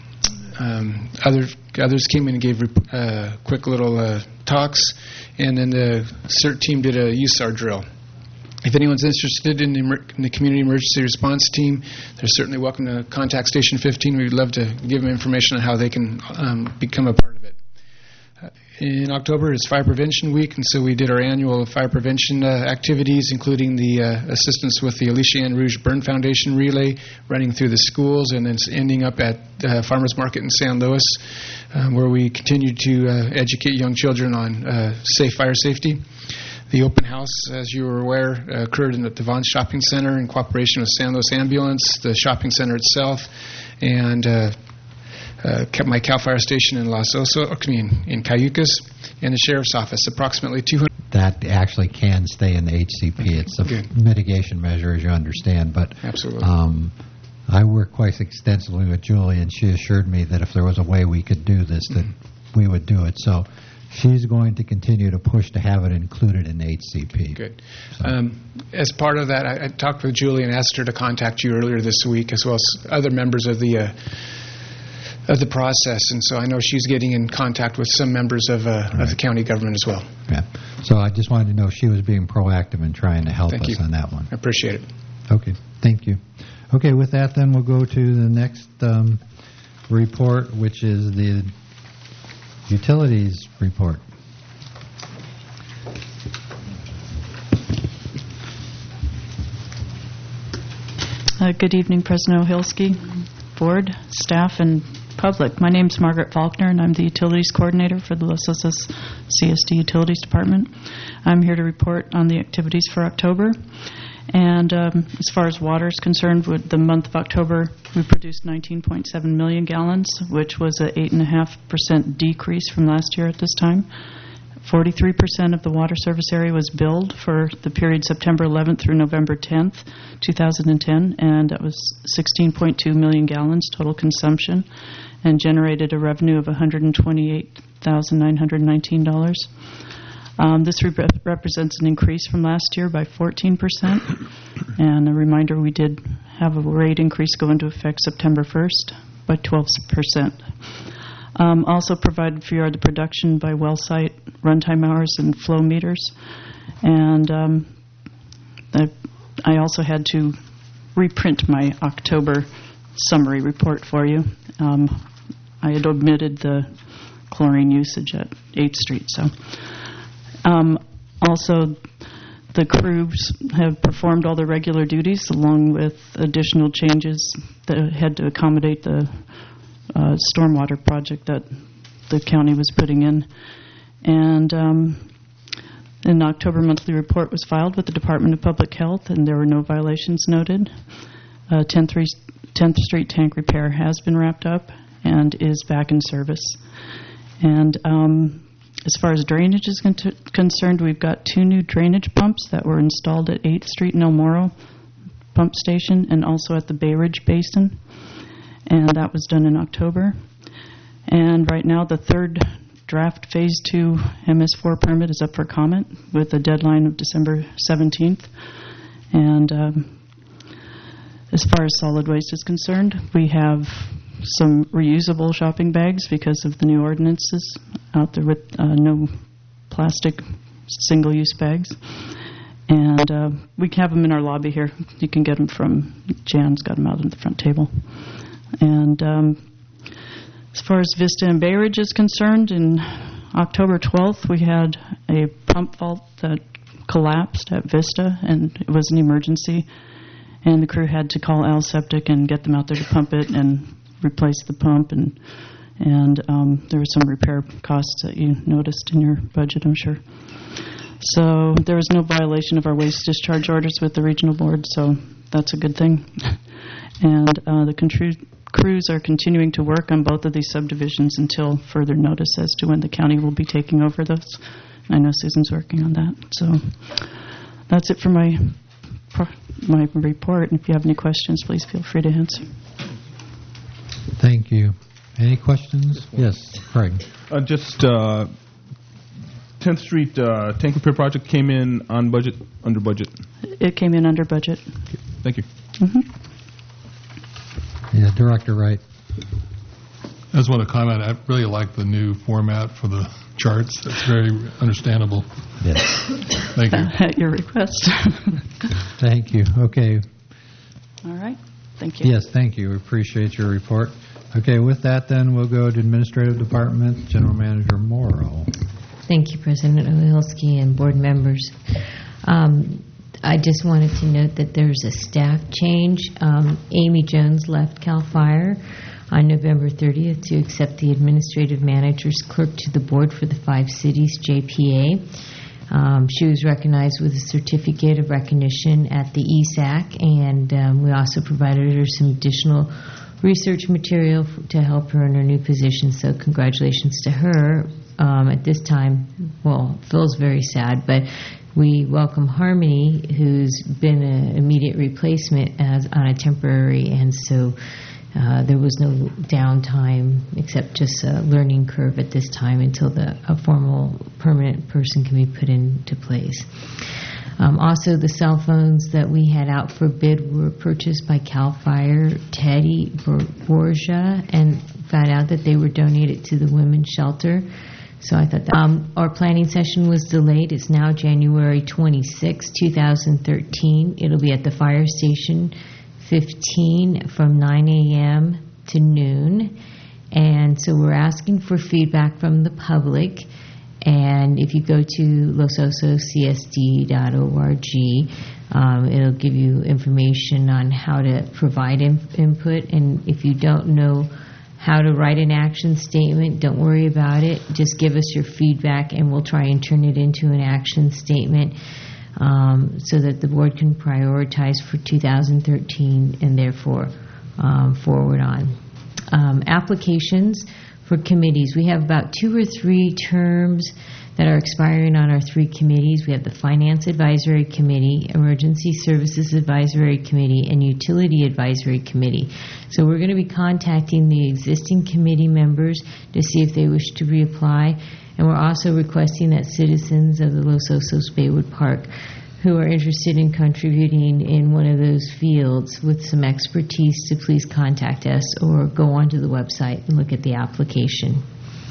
others came in and gave quick little talks, and then the CERT team did a USAR drill. If anyone's interested in the Community Emergency Response Team, they're certainly welcome to contact Station 15. We'd love to give them information on how they can become a part of it. In October is Fire Prevention Week, and so we did our annual fire prevention activities, including the assistance with the Alicia Ann Rouge Burn Foundation relay, running through the schools, and then ending up at Farmers Market in San Luis, where we continue to educate young children on safe fire safety. The open house, as you were aware, occurred in the Devon Shopping Center in cooperation with San Luis Ambulance, the shopping center itself, and my CAL FIRE station in in Cayucas, and the sheriff's office. Approximately 200. That actually can stay in the HCP. It's a mitigation measure, as you understand. But absolutely. I work quite extensively with Julie, and she assured me that if there was a way we could do this, that we would do it. So she's going to continue to push to have it included in HCP. Good. So. As part of that, I talked with Julie and asked her to contact you earlier this week, as well as other members of the process, and so I know she's getting in contact with some members of the county government as well. Yeah. So I just wanted to know she was being proactive in trying to help Thank us you. on that one. I appreciate it. Okay. Thank you. Okay. With that, then we'll go to the next report, which is the Utilities report. Good evening, President Ohilsky, board, staff, and public. My name is Margaret Faulkner, and I'm the Utilities Coordinator for the Los Osos CSD Utilities Department. I'm here to report on the activities for October. And as far as water is concerned, with the month of October, we produced 19.7 million gallons, which was an 8.5% decrease from last year at this time. 43% of the water service area was billed for the period September 11th through November 10th, 2010, and that was 16.2 million gallons total consumption, and generated a revenue of $128,919. This represents an increase from last year by 14%. And a reminder, we did have a rate increase go into effect September 1st by 12%. Also provided for you are the production by well site, runtime hours, and flow meters. And I also had to reprint my October summary report for you. I had omitted the chlorine usage at 8th Street. So. Also, the crews have performed all their regular duties along with additional changes that had to accommodate the stormwater project that the county was putting in. And an October monthly report was filed with the Department of Public Health, and there were no violations noted. 10th Street tank repair has been wrapped up and is back in service. And as far as drainage is concerned, we've got 2 new drainage pumps that were installed at 8th Street and El Moro pump station, and also at the Bay Ridge Basin, and that was done in October. And right now, the third draft Phase 2 MS4 permit is up for comment with a deadline of December 17th. And as far as solid waste is concerned, we have some reusable shopping bags because of the new ordinances out there with no plastic single-use bags. And we have them in our lobby here. You can get them from Jan's got them out on the front table. And as far as Vista and Bay Ridge is concerned, in October 12th, we had a pump fault that collapsed at Vista, and it was an emergency. And the crew had to call Al Septic and get them out there to pump it and replace the pump, and there were some repair costs that you noticed in your budget, I'm sure. So there was no violation of our waste discharge orders with the regional board, so that's a good thing. And the crews are continuing to work on both of these subdivisions until further notice as to when the county will be taking over those. I know Susan's working on that. So that's it for my report, and if you have any questions, please feel free to answer. Thank you. Any questions? Yes, Craig. Just 10th Street tank repair project came in on budget, under budget? It came in under budget. Okay, thank you. Yeah, Director Wright. I just want to comment, I really like the new format for the charts. It's very understandable. Yes. Thank you. At your request. Thank you. Okay. All right. Thank you. Yes, thank you. We appreciate your report. Okay, with that, then, we'll go to Administrative Department, General Manager Morrow. Thank you, President Ohilsky and board members. I just wanted to note that there's a staff change. Amy Jones left CAL FIRE on November 30th to accept the administrative manager's clerk to the board for the 5 Cities JPA. She was recognized with a certificate of recognition at the ESAC, and we also provided her some additional research material to help her in her new position, so congratulations to her. At this time, well, Phil's very sad, but we welcome Harmony, who's been an immediate replacement as on a temporary, and so there was no downtime except just a learning curve at this time until a formal permanent person can be put into place. Also, the cell phones that we had out for bid were purchased by CAL FIRE, Teddy Borgia, and found out that they were donated to the women's shelter. So I thought that our planning session was delayed. It's now January 26, 2013. It'll be at the Fire Station 15 from 9 a.m. to noon. And so we're asking for feedback from the public. And if you go to losososcsd.org, it'll give you information on how to provide input. And if you don't know how to write an action statement, don't worry about it. Just give us your feedback, and we'll try and turn it into an action statement so that the board can prioritize for 2013 and therefore forward on. Applications for committees. We have about 2 or 3 terms that are expiring on our 3 committees. We have the Finance Advisory Committee, Emergency Services Advisory Committee, and Utility Advisory Committee. So we're going to be contacting the existing committee members to see if they wish to reapply, and we're also requesting that citizens of the Los Osos Baywood Park who are interested in contributing in one of those fields with some expertise to please contact us or go onto the website and look at the application.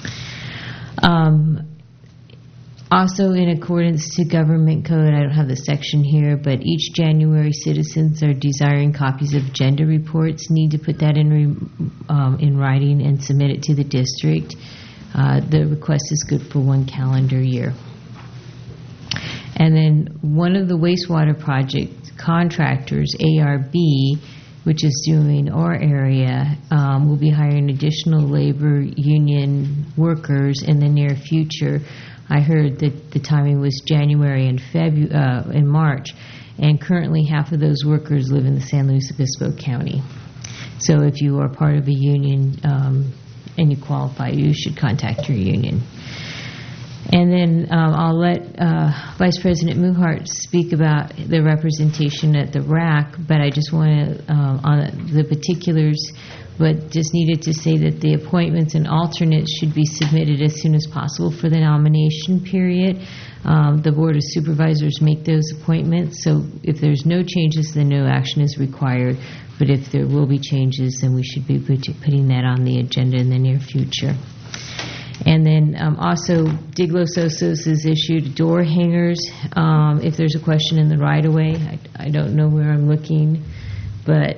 Also, in accordance to government code, I don't have the section here, but each January citizens are desiring copies of agenda reports, need to put that in writing and submit it to the district. The request is good for 1 calendar year. And then one of the wastewater project contractors, ARB, which is doing our area, will be hiring additional labor union workers in the near future. I heard that the timing was January and March, and currently half of those workers live in the San Luis Obispo County. So if you are part of a union and you qualify, you should contact your union. And then I'll let Vice President Muhart speak about the representation at the RAC, but I just want to, on the particulars, but just needed to say that the appointments and alternates should be submitted as soon as possible for the nomination period. The Board of Supervisors make those appointments, so if there's no changes, then no action is required. But if there will be changes, then we should be putting that on the agenda in the near future. And then also, Dig Los Osos has issued door hangers. If there's a question in the right-of-way, I don't know where I'm looking, but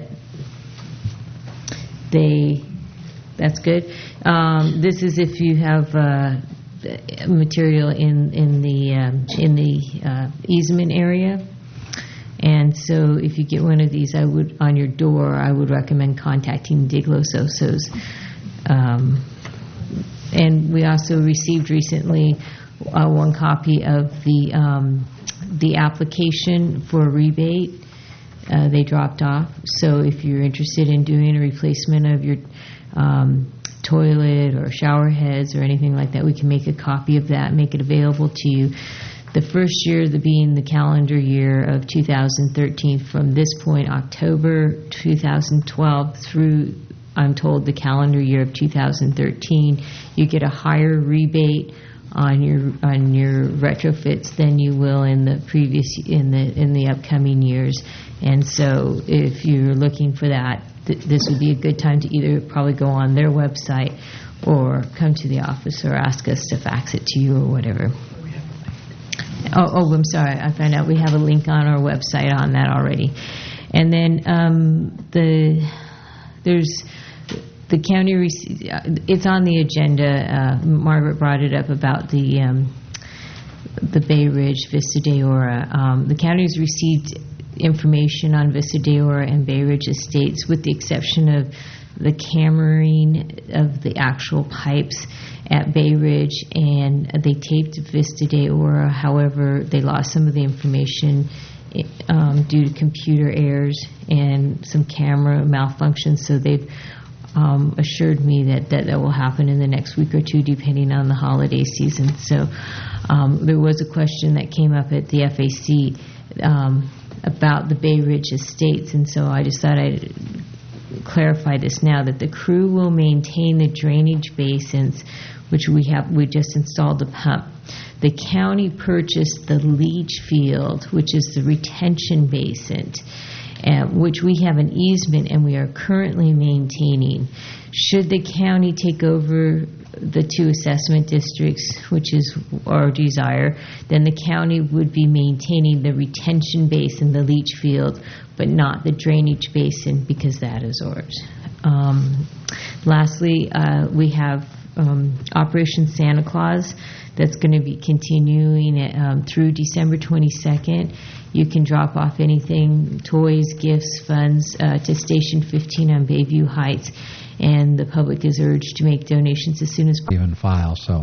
that's good. This is if you have material in the easement area. And so if you get one of these, on your door, I would recommend contacting Dig Los Osos. And we also received recently 1 copy of the application for a rebate. They dropped off. So if you're interested in doing a replacement of your toilet or shower heads or anything like that, we can make a copy of that and make it available to you. The first year being the calendar year of 2013, from this point, October 2012 through, I'm told, the calendar year of 2013, you get a higher rebate on your retrofits than you will in the upcoming years. And so if you're looking for that, this would be a good time to either probably go on their website or come to the office or ask us to fax it to you or whatever. Oh, I'm sorry. I found out we have a link on our website on that already. And then there's the county. It's on the agenda. Margaret brought it up about the Bay Ridge Vista de Ora. The county's received information on Vista de Ora and Bay Ridge estates, with the exception of the cammering of the actual pipes at Bay Ridge, and they taped Vista de Ora. However, they lost some of the information due to computer errors and some camera malfunctions. So they've assured me that will happen in the next week or two, depending on the holiday season. So there was a question that came up at the FAC about the Bay Ridge estates, and so I just thought I'd clarify this now, that the crew will maintain the drainage basins, which we just installed the pump. The county purchased the leach field, which is the retention basin, which we have an easement and we are currently maintaining. Should the county take over the two assessment districts, which is our desire, then the county would be maintaining the retention basin, the leach field, but not the drainage basin, because that is ours. Lastly, we have Operation Santa Claus that's going to be continuing through December 22nd. You can drop off anything, toys, gifts, funds, to Station 15 on Bayview Heights, and the public is urged to make donations as soon as possible. Even file, so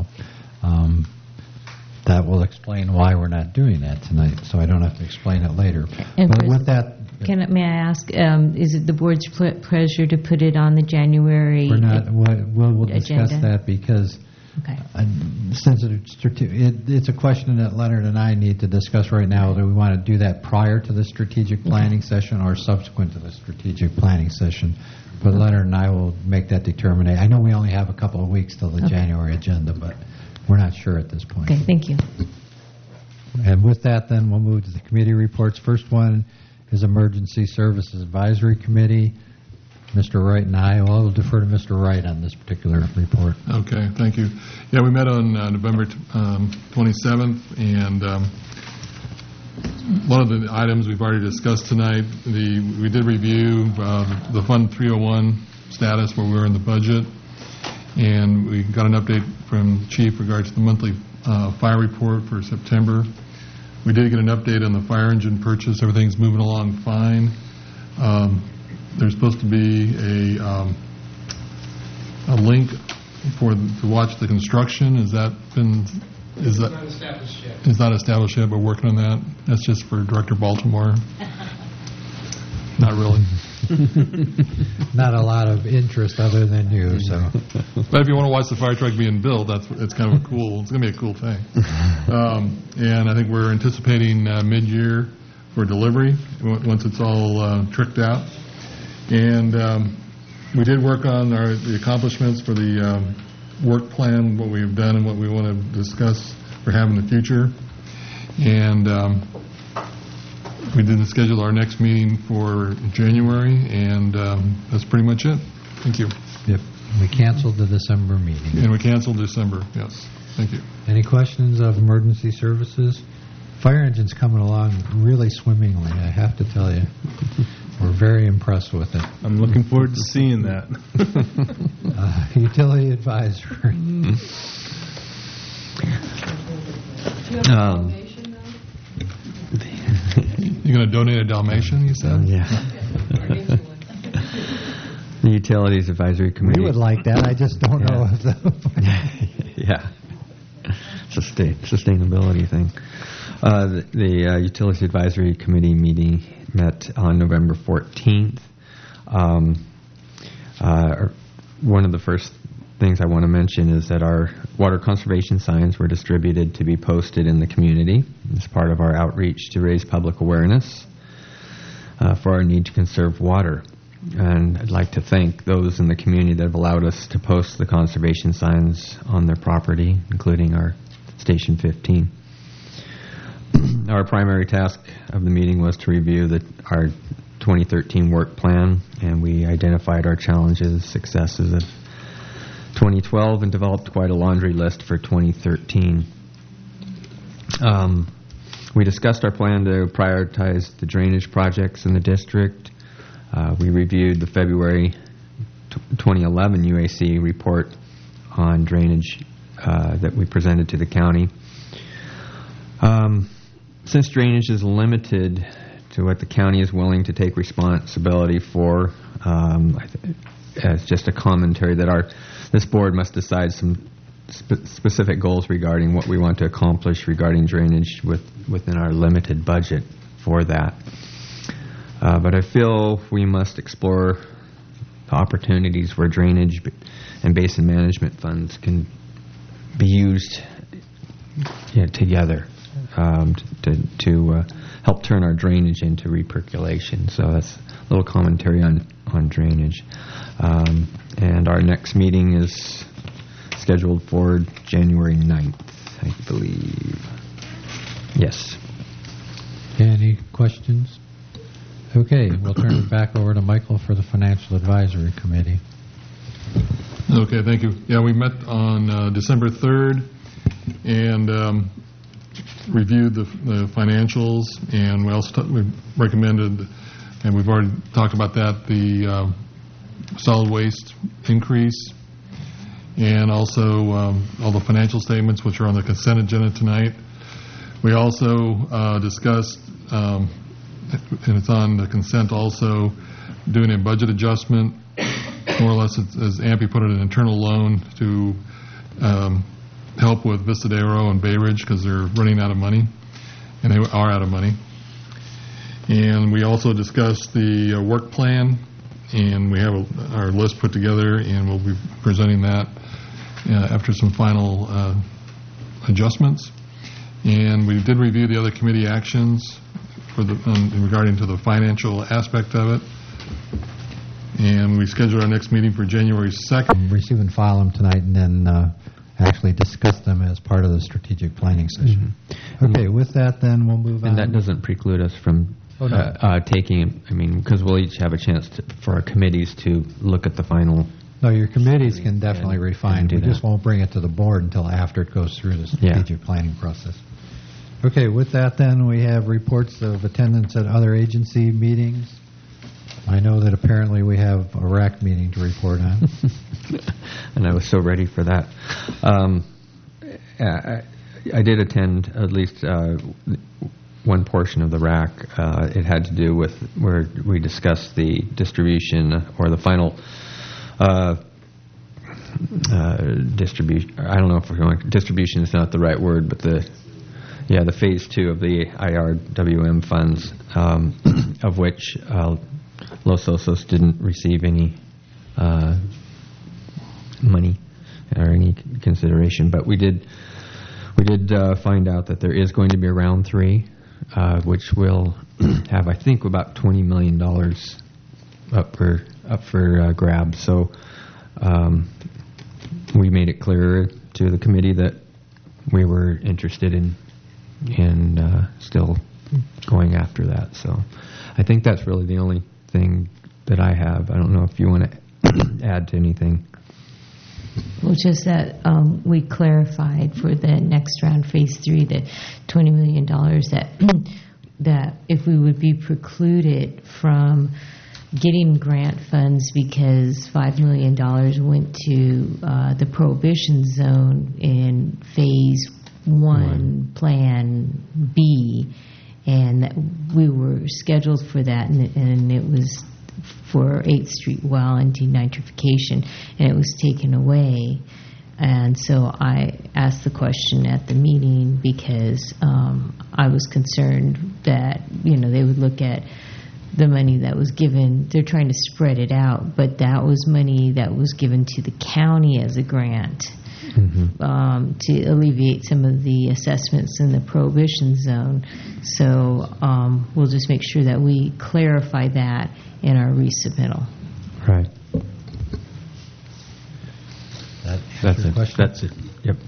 that will explain why we're not doing that tonight, so I don't have to explain it later. And but with that, may I ask, is it the board's pleasure to put it on the January we're not. We'll discuss agenda? that because Okay. since it's a question that Leonard and I need to discuss right now, whether we want to do that prior to the strategic planning session or subsequent to the strategic planning session. But Leonard and I will make that determination. I know we only have a couple of weeks till the January agenda, but we're not sure at this point. Okay, thank you. And with that, then, we'll move to the committee reports. First one is Emergency Services Advisory Committee. Mr. Wright and I will defer to Mr. Wright on this particular report. Okay, thank you. Yeah, we met on November 27th, and one of the items we've already discussed tonight, we did review the Fund 301 status, where we were in the budget, and we got an update from Chief regards to the monthly fire report for September. We did get an update on the fire engine purchase. Everything's moving along fine. There's supposed to be a link to watch the construction. Is that It's not established yet. It's not established yet, but working on that. That's just for Director Baltimore. Not really. Not a lot of interest other than you. So, but if you want to watch the fire truck being built, it's kind of cool. It's going to be a cool thing. And I think we're anticipating mid-year for delivery once it's all tricked out. And we did work on the accomplishments for the work plan, what we've done and what we want to discuss for having in the future. And we didn't schedule our next meeting for January, and that's pretty much it. Thank you. Yep. We canceled the December meeting. And we canceled December, yes. Thank you. Any questions of emergency services? Fire engine's coming along really swimmingly, I have to tell you. We're very impressed with it. I'm looking forward to seeing that. Utility advisory. You're going to donate a Dalmatian, you said? Yeah. The Utilities Advisory Committee. We would like that. I just don't know if yeah. It's a sustainability thing. The Utilities Advisory Committee meeting met on November 14th. One of the first things I want to mention is that our water conservation signs were distributed to be posted in the community as part of our outreach to raise public awareness for our need to conserve water. And I'd like to thank those in the community that have allowed us to post the conservation signs on their property, including our Station 15. Our primary task of the meeting was to review our 2013 work plan, and we identified our challenges, successes of 2012, and developed quite a laundry list for 2013. We discussed our plan to prioritize the drainage projects in the district. We reviewed the February 2011 UAC report on drainage that we presented to the county. Since drainage is limited to what the county is willing to take responsibility for, as just a commentary that this board must decide some specific goals regarding what we want to accomplish regarding drainage within our limited budget for that. But I feel we must explore the opportunities where drainage and basin management funds can be used together to help turn our drainage into repercolation. So that's a little commentary on drainage. And our next meeting is scheduled for January 9th, I believe. Yes. Any questions? Okay, we'll turn it back over to Michael for the Financial Advisory Committee. Okay, thank you. Yeah, we met on December 3rd and reviewed the financials, and we also we recommended, and we've already talked about that, the solid waste increase, and also all the financial statements, which are on the consent agenda tonight. We also discussed, and it's on the consent also, doing a budget adjustment, more or less, as AMPI put it, an internal loan to help with Vistadero and Bay Ridge because they're running out of money, and they are out of money. And we also discussed the work plan, and we have our list put together, and we'll be presenting that after some final adjustments. And we did review the other committee actions for regarding to the financial aspect of it. And we scheduled our next meeting for January 2nd. Receive and file them tonight, and then actually discuss them as part of the strategic planning session. Mm-hmm. Okay, with that, then we'll move on. And that doesn't preclude us from taking, because we'll each have a chance for our committees to look at the final. No, your committees can definitely refine. We just won't bring it to the board until after it goes through the strategic planning process. Okay, with that, then, we have reports of attendance at other agency meetings. I know that apparently we have a RAC meeting to report on. And I was so ready for that. I did attend at least one portion of the RAC. It had to do with where we discussed the distribution, or the final distribution. I don't know if distribution is not the right word, but the phase 2 of the IRWM funds, of which Los Osos didn't receive any money or any consideration, but we did find out that there is going to be a round 3, which will have, I think, about $20 million up for grabs. So we made it clear to the committee that we were interested in still going after that. So I think that's really the only thing that I have. I don't know if you want to add to anything. Well, just that we clarified for the next round, phase 3, that $20 million that if we would be precluded from getting grant funds because $5 million went to the prohibition zone in phase 1 plan B, and that we were scheduled for that, and it was for 8th Street well and denitrification, and it was taken away. And so I asked the question at the meeting because I was concerned that they would look at the money that was given. They're trying to spread it out, but that was money that was given to the county as a grant. Mm-hmm. To alleviate some of the assessments in the prohibition zone. So we'll just make sure that we clarify that in our resubmittal. Right. That's it. Yep.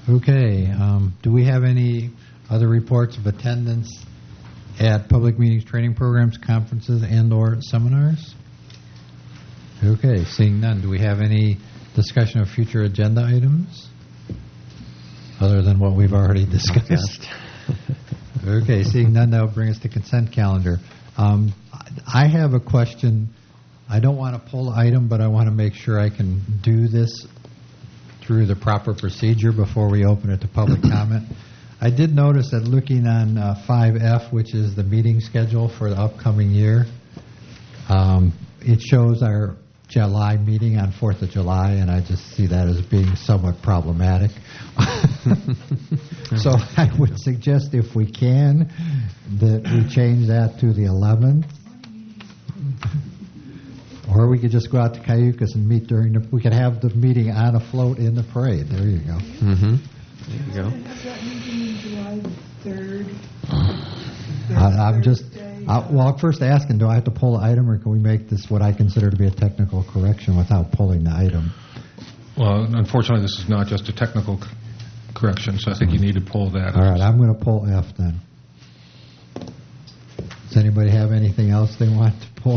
Okay. Do we have any other reports of attendance at public meetings, training programs, conferences, and/or seminars? Okay. Seeing none, do we have any discussion of future agenda items other than what we've already discussed? Okay. Seeing none, that will bring us to consent calendar. I have a question. I don't want to pull the item, but I want to make sure I can do this through the proper procedure before we open it to public comment. I did notice that looking on 5F, which is the meeting schedule for the upcoming year, it shows our July meeting on 4th of July, and I just see that as being somewhat problematic. So I would suggest, if we can, that we change that to the 11th. Or we could just go out to Cayucas and meet we could have the meeting on a float in the parade. There you go. Mm-hmm. There you go. Have that meeting July 3rd. I'm just, I'm first asking, do I have to pull the item, or can we make this what I consider to be a technical correction without pulling the item? Well, unfortunately, this is not just a technical correction, so I think you need to pull that. All right, I'm going to pull F then. Does anybody have anything else they want to pull?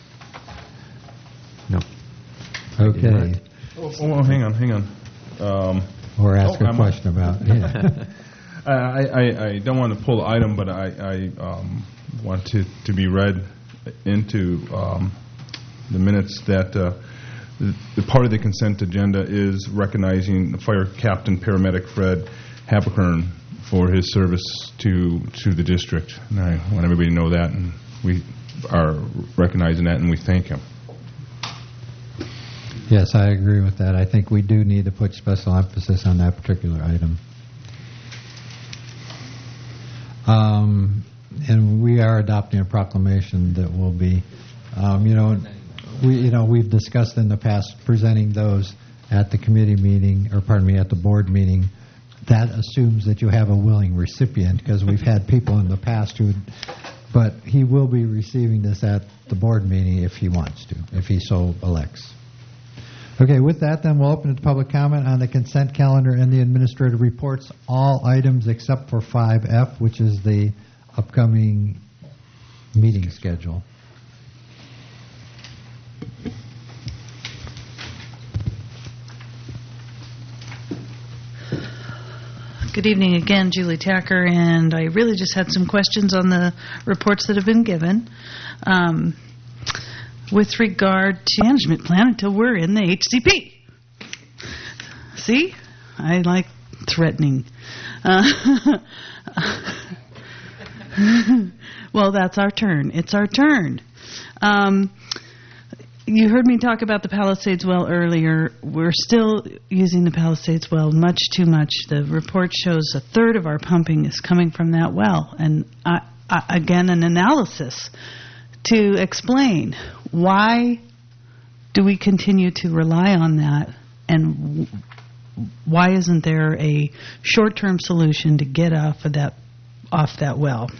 No. Okay. Oh, hang on. Or ask a question about it. Yeah. I don't want to pull the item, but I want to be read into the minutes that the part of the consent agenda is recognizing the fire captain paramedic Fred Haberkern for his service to the district. And I want everybody to know that, and we are recognizing that, and we thank him. Yes, I agree with that. I think we do need to put special emphasis on that particular item. And we are adopting a proclamation that will be, we've discussed in the past presenting those at the committee meeting, or pardon me, at the board meeting. That assumes that you have a willing recipient, because we've had people in the past but he will be receiving this at the board meeting if he wants to, if he so elects. Okay, with that, then we'll open it to public comment on the consent calendar and the administrative reports, all items except for 5F, which is the upcoming meeting schedule. Good evening again, Julie Tacker, and I really just had some questions on the reports that have been given. With regard to management plan until we're in the HCP. See? I like threatening. Well, that's our turn. It's our turn. You heard me talk about the Palisades well earlier. We're still using the Palisades well much too much. The report shows a third of our pumping is coming from that well. And again, an analysis to explain why do we continue to rely on that, and why isn't there a short-term solution to get off that well?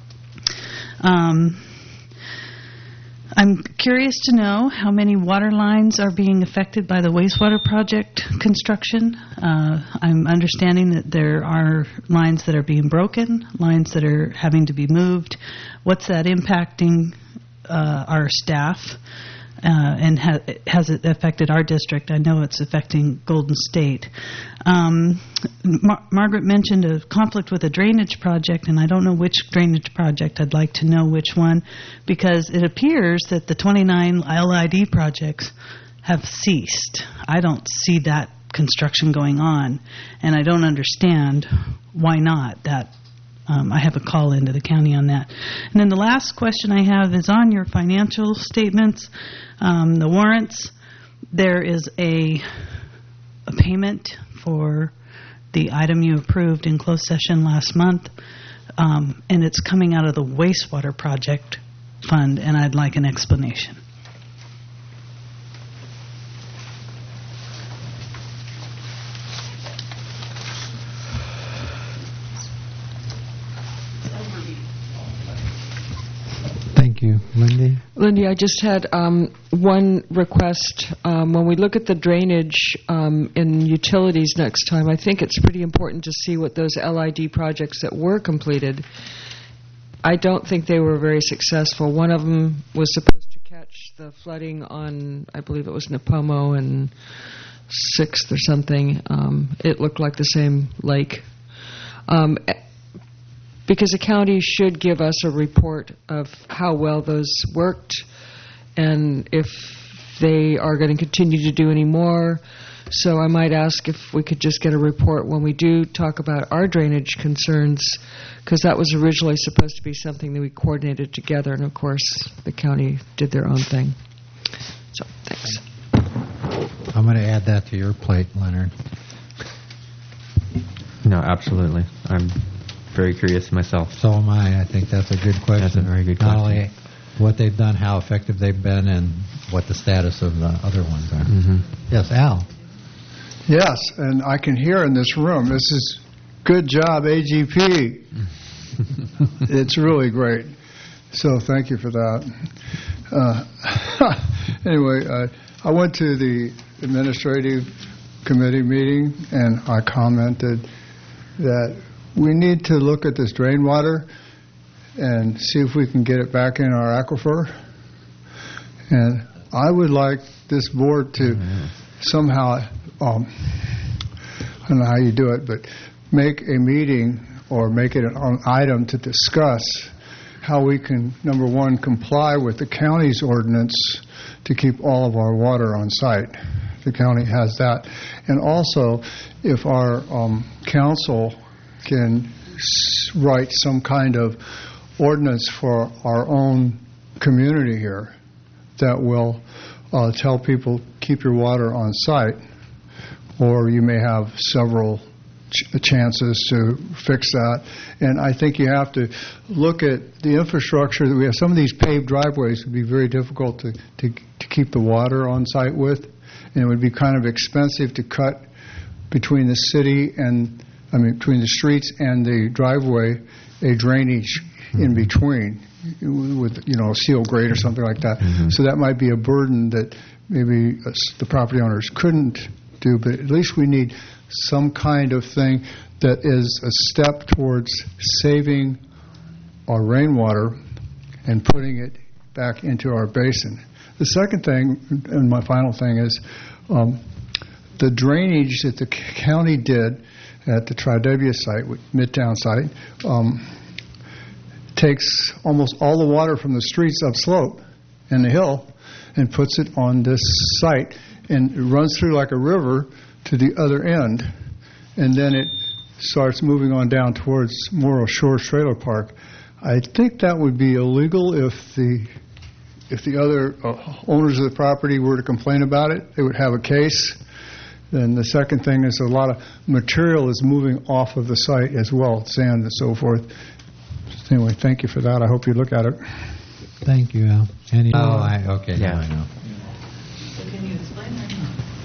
I'm curious to know how many water lines are being affected by the wastewater project construction. I'm understanding that there are lines that are being broken, lines that are having to be moved. What's that impacting our staff? And has it affected our district? I know it's affecting Golden State. Margaret mentioned a conflict with a drainage project, and I don't know which drainage project. I'd like to know which one, because it appears that the 29 LID projects have ceased. I don't see that construction going on, and I don't understand why not. I have a call into the county on that. And then the last question I have is on your financial statements, the warrants. There is a payment for the item you approved in closed session last month, and it's coming out of the wastewater project fund, and I'd like an explanation. Thank you. Lindy, I just had one request. When we look at the drainage in utilities next time, I think it's pretty important to see what those LID projects that were completed. I don't think they were very successful. One of them was supposed to catch the flooding on, I believe it was Napomo and 6th or something. It looked like the same lake. Because the county should give us a report of how well those worked and if they are going to continue to do any more. So I might ask if we could just get a report when we do talk about our drainage concerns, because that was originally supposed to be something that we coordinated together, and of course the county did their own thing. So thanks. I'm going to add that to your plate, Leonard. No, absolutely. I'm very curious myself. So am I. I think that's a good question. That's a very good question. Not only what they've done, how effective they've been, and what the status of the other ones are. Mm-hmm. Yes, Al. Yes, and I can hear in this room, this is good job, AGP. It's really great. So thank you for that. Anyway, I went to the administrative committee meeting, and I commented that we need to look at this drain water and see if we can get it back in our aquifer. And I would like this board to somehow, I don't know how you do it, but make a meeting or make it an item to discuss how we can, number one, comply with the county's ordinance to keep all of our water on site. The county has that. And also, if our council can write some kind of ordinance for our own community here that will tell people keep your water on site, or you may have several chances to fix that. And I think you have to look at the infrastructure that we have. Some of these paved driveways would be very difficult to keep the water on site with, and it would be kind of expensive to cut between the city and, between the streets and the driveway, a drainage in between with, a seal grate or something like that. Mm-hmm. So that might be a burden that maybe the property owners couldn't do, but at least we need some kind of thing that is a step towards saving our rainwater and putting it back into our basin. The second thing, and my final thing, is the drainage that the county did at the Tri-W site, Midtown site, takes almost all the water from the streets upslope and the hill and puts it on this site, and it runs through like a river to the other end, and then it starts moving on down towards Morro Shores Trailer Park. I think that would be illegal if the other owners of the property were to complain about it. They would have a case. Then the second thing is a lot of material is moving off of the site as well, sand and so forth. Anyway, thank you for that. I hope you look at it. Thank you, Al. Okay, yeah. Now I know. So can you explain that?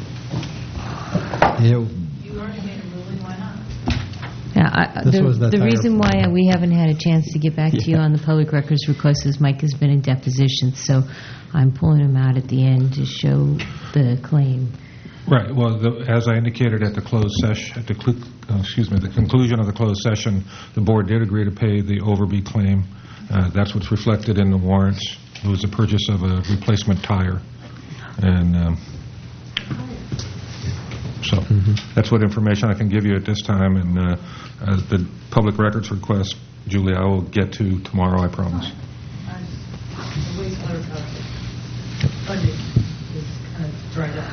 You already made a ruling, why not? Yeah, the reason why we haven't had a chance to get back to you on the public records request is Mike has been in deposition, so I'm pulling him out at the end to show the claim. Right. Well, as I indicated at the closed session, the conclusion of the closed session, the board did agree to pay the Overby claim. That's what's reflected in the warrants. It was the purchase of a replacement tire, and so that's what information I can give you at this time. And the public records request, Julie, I will get to tomorrow. I promise. The wastewater budget is kind of dried up.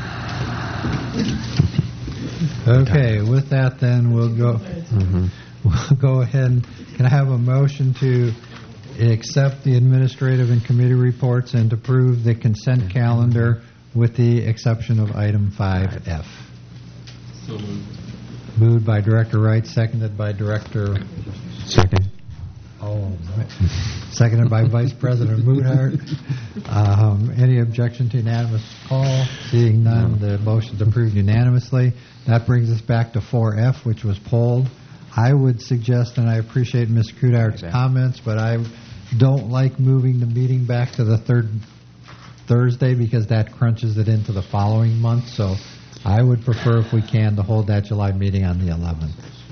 Okay, with that then we'll go ahead. Can I have a motion to accept the administrative and committee reports and to approve the consent calendar with the exception of item 5F? So moved. Moved by Director Wright, seconded by Director... Second. Seconded by Vice President Moodhart. Any objection to unanimous call? Seeing none, the motion's approved unanimously. That brings us back to 4F, which was pulled. I would suggest, and I appreciate Ms. Kudar's comments, but I don't like moving the meeting back to the third Thursday because that crunches it into the following month. So I would prefer, if we can, to hold that July meeting on the 11th.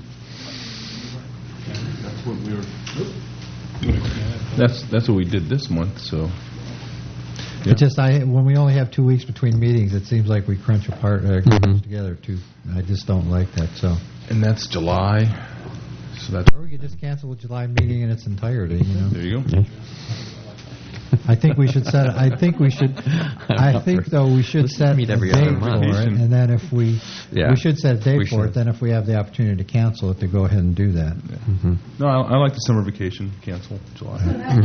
That's what we were. That's what we did this month. So. Yeah. It's just when we only have 2 weeks between meetings, it seems like we crunch crunch together too. I just don't like that. So. And that's July. So that's. Or we could just cancel the July meeting in its entirety. You know. There you go. I think we should set. I think we should set a meet every date other month. for it, and then if we should set a date We for it. should. Then if we have the opportunity to cancel it, to go ahead and do that. No, I like the summer vacation. Cancel July.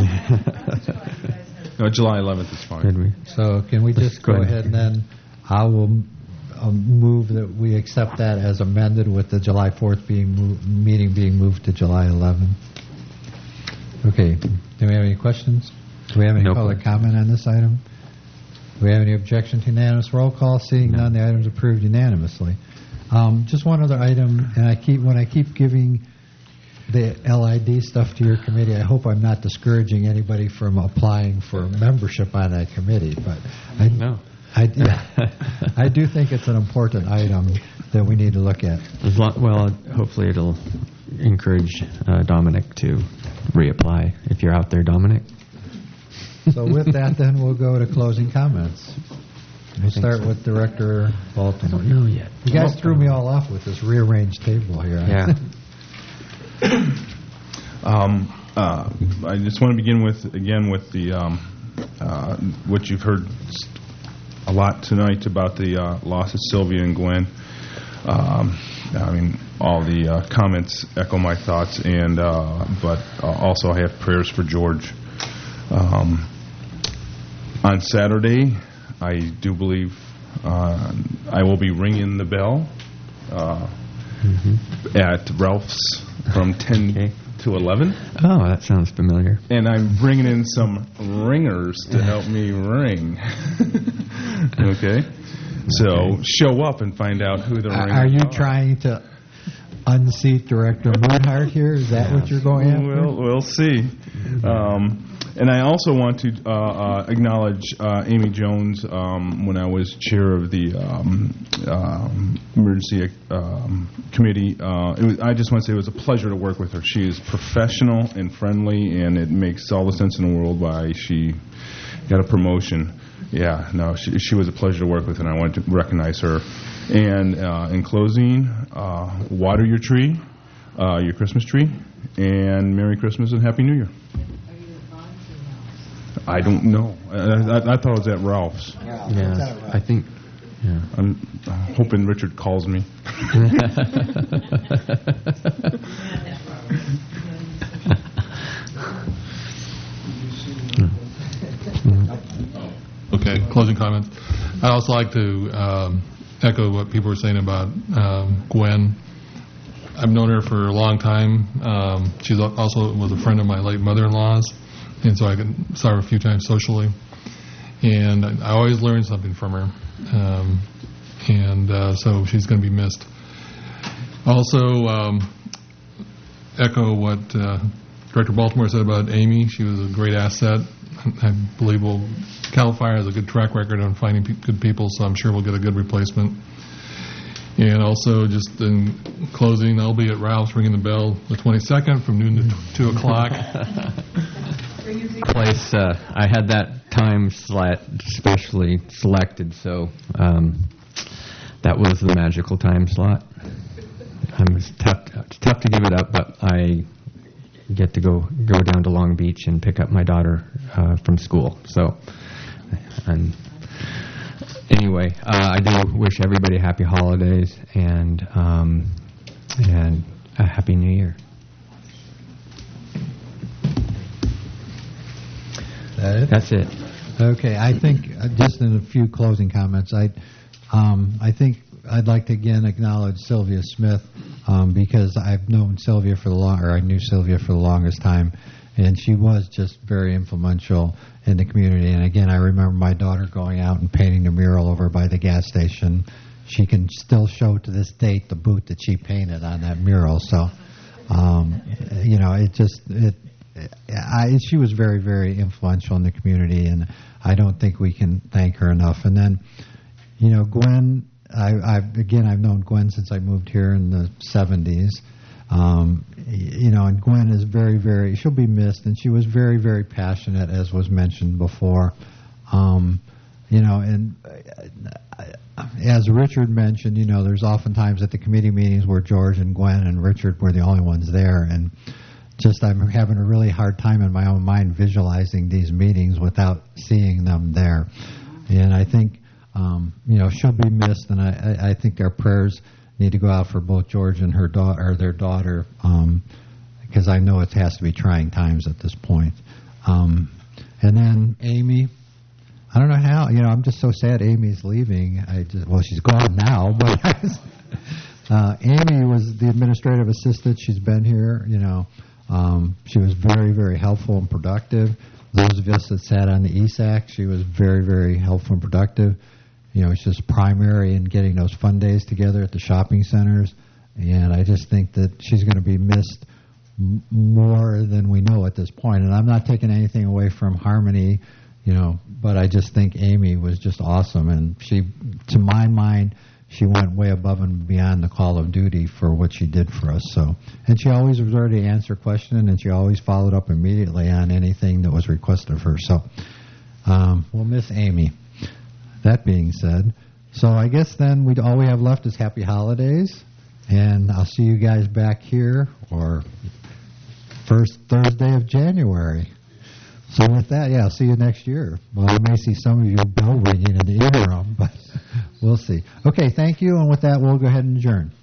No, July 11th is fine. So can we just go ahead and then I will move that we accept that as amended with the July 4th meeting being moved to July 11th. Okay. Do we have any questions? Do we have any public comment on this item? Do we have any objection to unanimous roll call? Seeing none, the item is approved unanimously. Just one other item, and when I keep giving the LID stuff to your committee, I hope I'm not discouraging anybody from applying for membership on that committee. But I do think it's an important item that we need to look at. Well, hopefully it'll encourage Dominic to reapply if you're out there, Dominic. So with that, then we'll go to closing comments. We'll start with Director Baltimore. I don't know yet. You guys threw me all off with this rearranged table here. Yeah. I just want to begin with the what you've heard a lot tonight about the loss of Sylvia and Gwen. I mean, all the comments echo my thoughts, and but also I have prayers for George. On Saturday, I do believe I will be ringing the bell at Ralph's from 10 to 11. Oh, that sounds familiar. And I'm bringing in some ringers to help me ring. Okay? So show up and find out who the ringers are. Are you trying to unseat Director Moonhart here? Is that what you're going after? We'll see. And I also want to acknowledge Amy Jones when I was chair of the emergency committee. I just want to say it was a pleasure to work with her. She is professional and friendly, and it makes all the sense in the world why she got a promotion. Yeah, no, she was a pleasure to work with, and I want to recognize her. And in closing, water your tree, your Christmas tree, and Merry Christmas and Happy New Year. I don't know. I thought it was at Ralph's. Yeah, I think. Yeah. I'm hoping Richard calls me. Okay, closing comments. I'd also like to echo what people were saying about Gwen. I've known her for a long time. She's also was a friend of my late mother-in-law's, and so I saw her a few times socially. And I always learned something from her, so she's going to be missed. Also, echo what Director Baltimore said about Amy. She was a great asset. I believe CAL FIRE has a good track record on finding good people, so I'm sure we'll get a good replacement. And also, just in closing, I'll be at Ralph's ringing the bell the 22nd from noon to 2 o'clock. Place, I had that time specially selected, so that was the magical time slot. It's tough to give it up, but I get to go down to Long Beach and pick up my daughter from school. So, and anyway, I do wish everybody happy holidays and a happy New Year. That's it. Okay, I think just in a few closing comments, I think I'd like to again acknowledge Sylvia Smith because I've known Sylvia I knew Sylvia for the longest time, and she was just very influential in the community. And again, I remember my daughter going out and painting the mural over by the gas station. She can still show to this date the boot that she painted on that mural. So, she was very, very influential in the community, and I don't think we can thank her enough. And then, Gwen, I've known Gwen since I moved here in the 70s. And Gwen is very, very, she'll be missed, and she was very, very passionate, as was mentioned before. And as Richard mentioned, there's oftentimes at the committee meetings where George and Gwen and Richard were the only ones there, and just I'm having a really hard time in my own mind visualizing these meetings without seeing them there. And I think, she'll be missed, and I think our prayers need to go out for both George and her daughter, or their daughter, because I know it has to be trying times at this point. And then Amy, I don't know how, I'm just so sad Amy's leaving. She's gone now, but Amy was the administrative assistant. She's been here, she was very, very helpful and productive. Those of us that sat on the ESAC, she was very, very helpful and productive. She's primary in getting those fun days together at the shopping centers, and I just think that she's going to be missed more than we know at this point. And I'm not taking anything away from Harmony, but I just think Amy was just awesome, and she, to my mind, she went way above and beyond the call of duty for what she did for us. So, and she always was ready to answer questions, and she always followed up immediately on anything that was requested of her. So, we'll miss Amy. That being said, so I guess then all we have left is happy holidays, and I'll see you guys back here or first Thursday of January. So with that, I'll see you next year. Well, I may see some of you bell ringing in the interim, but we'll see. Okay, thank you, and with that, we'll go ahead and adjourn.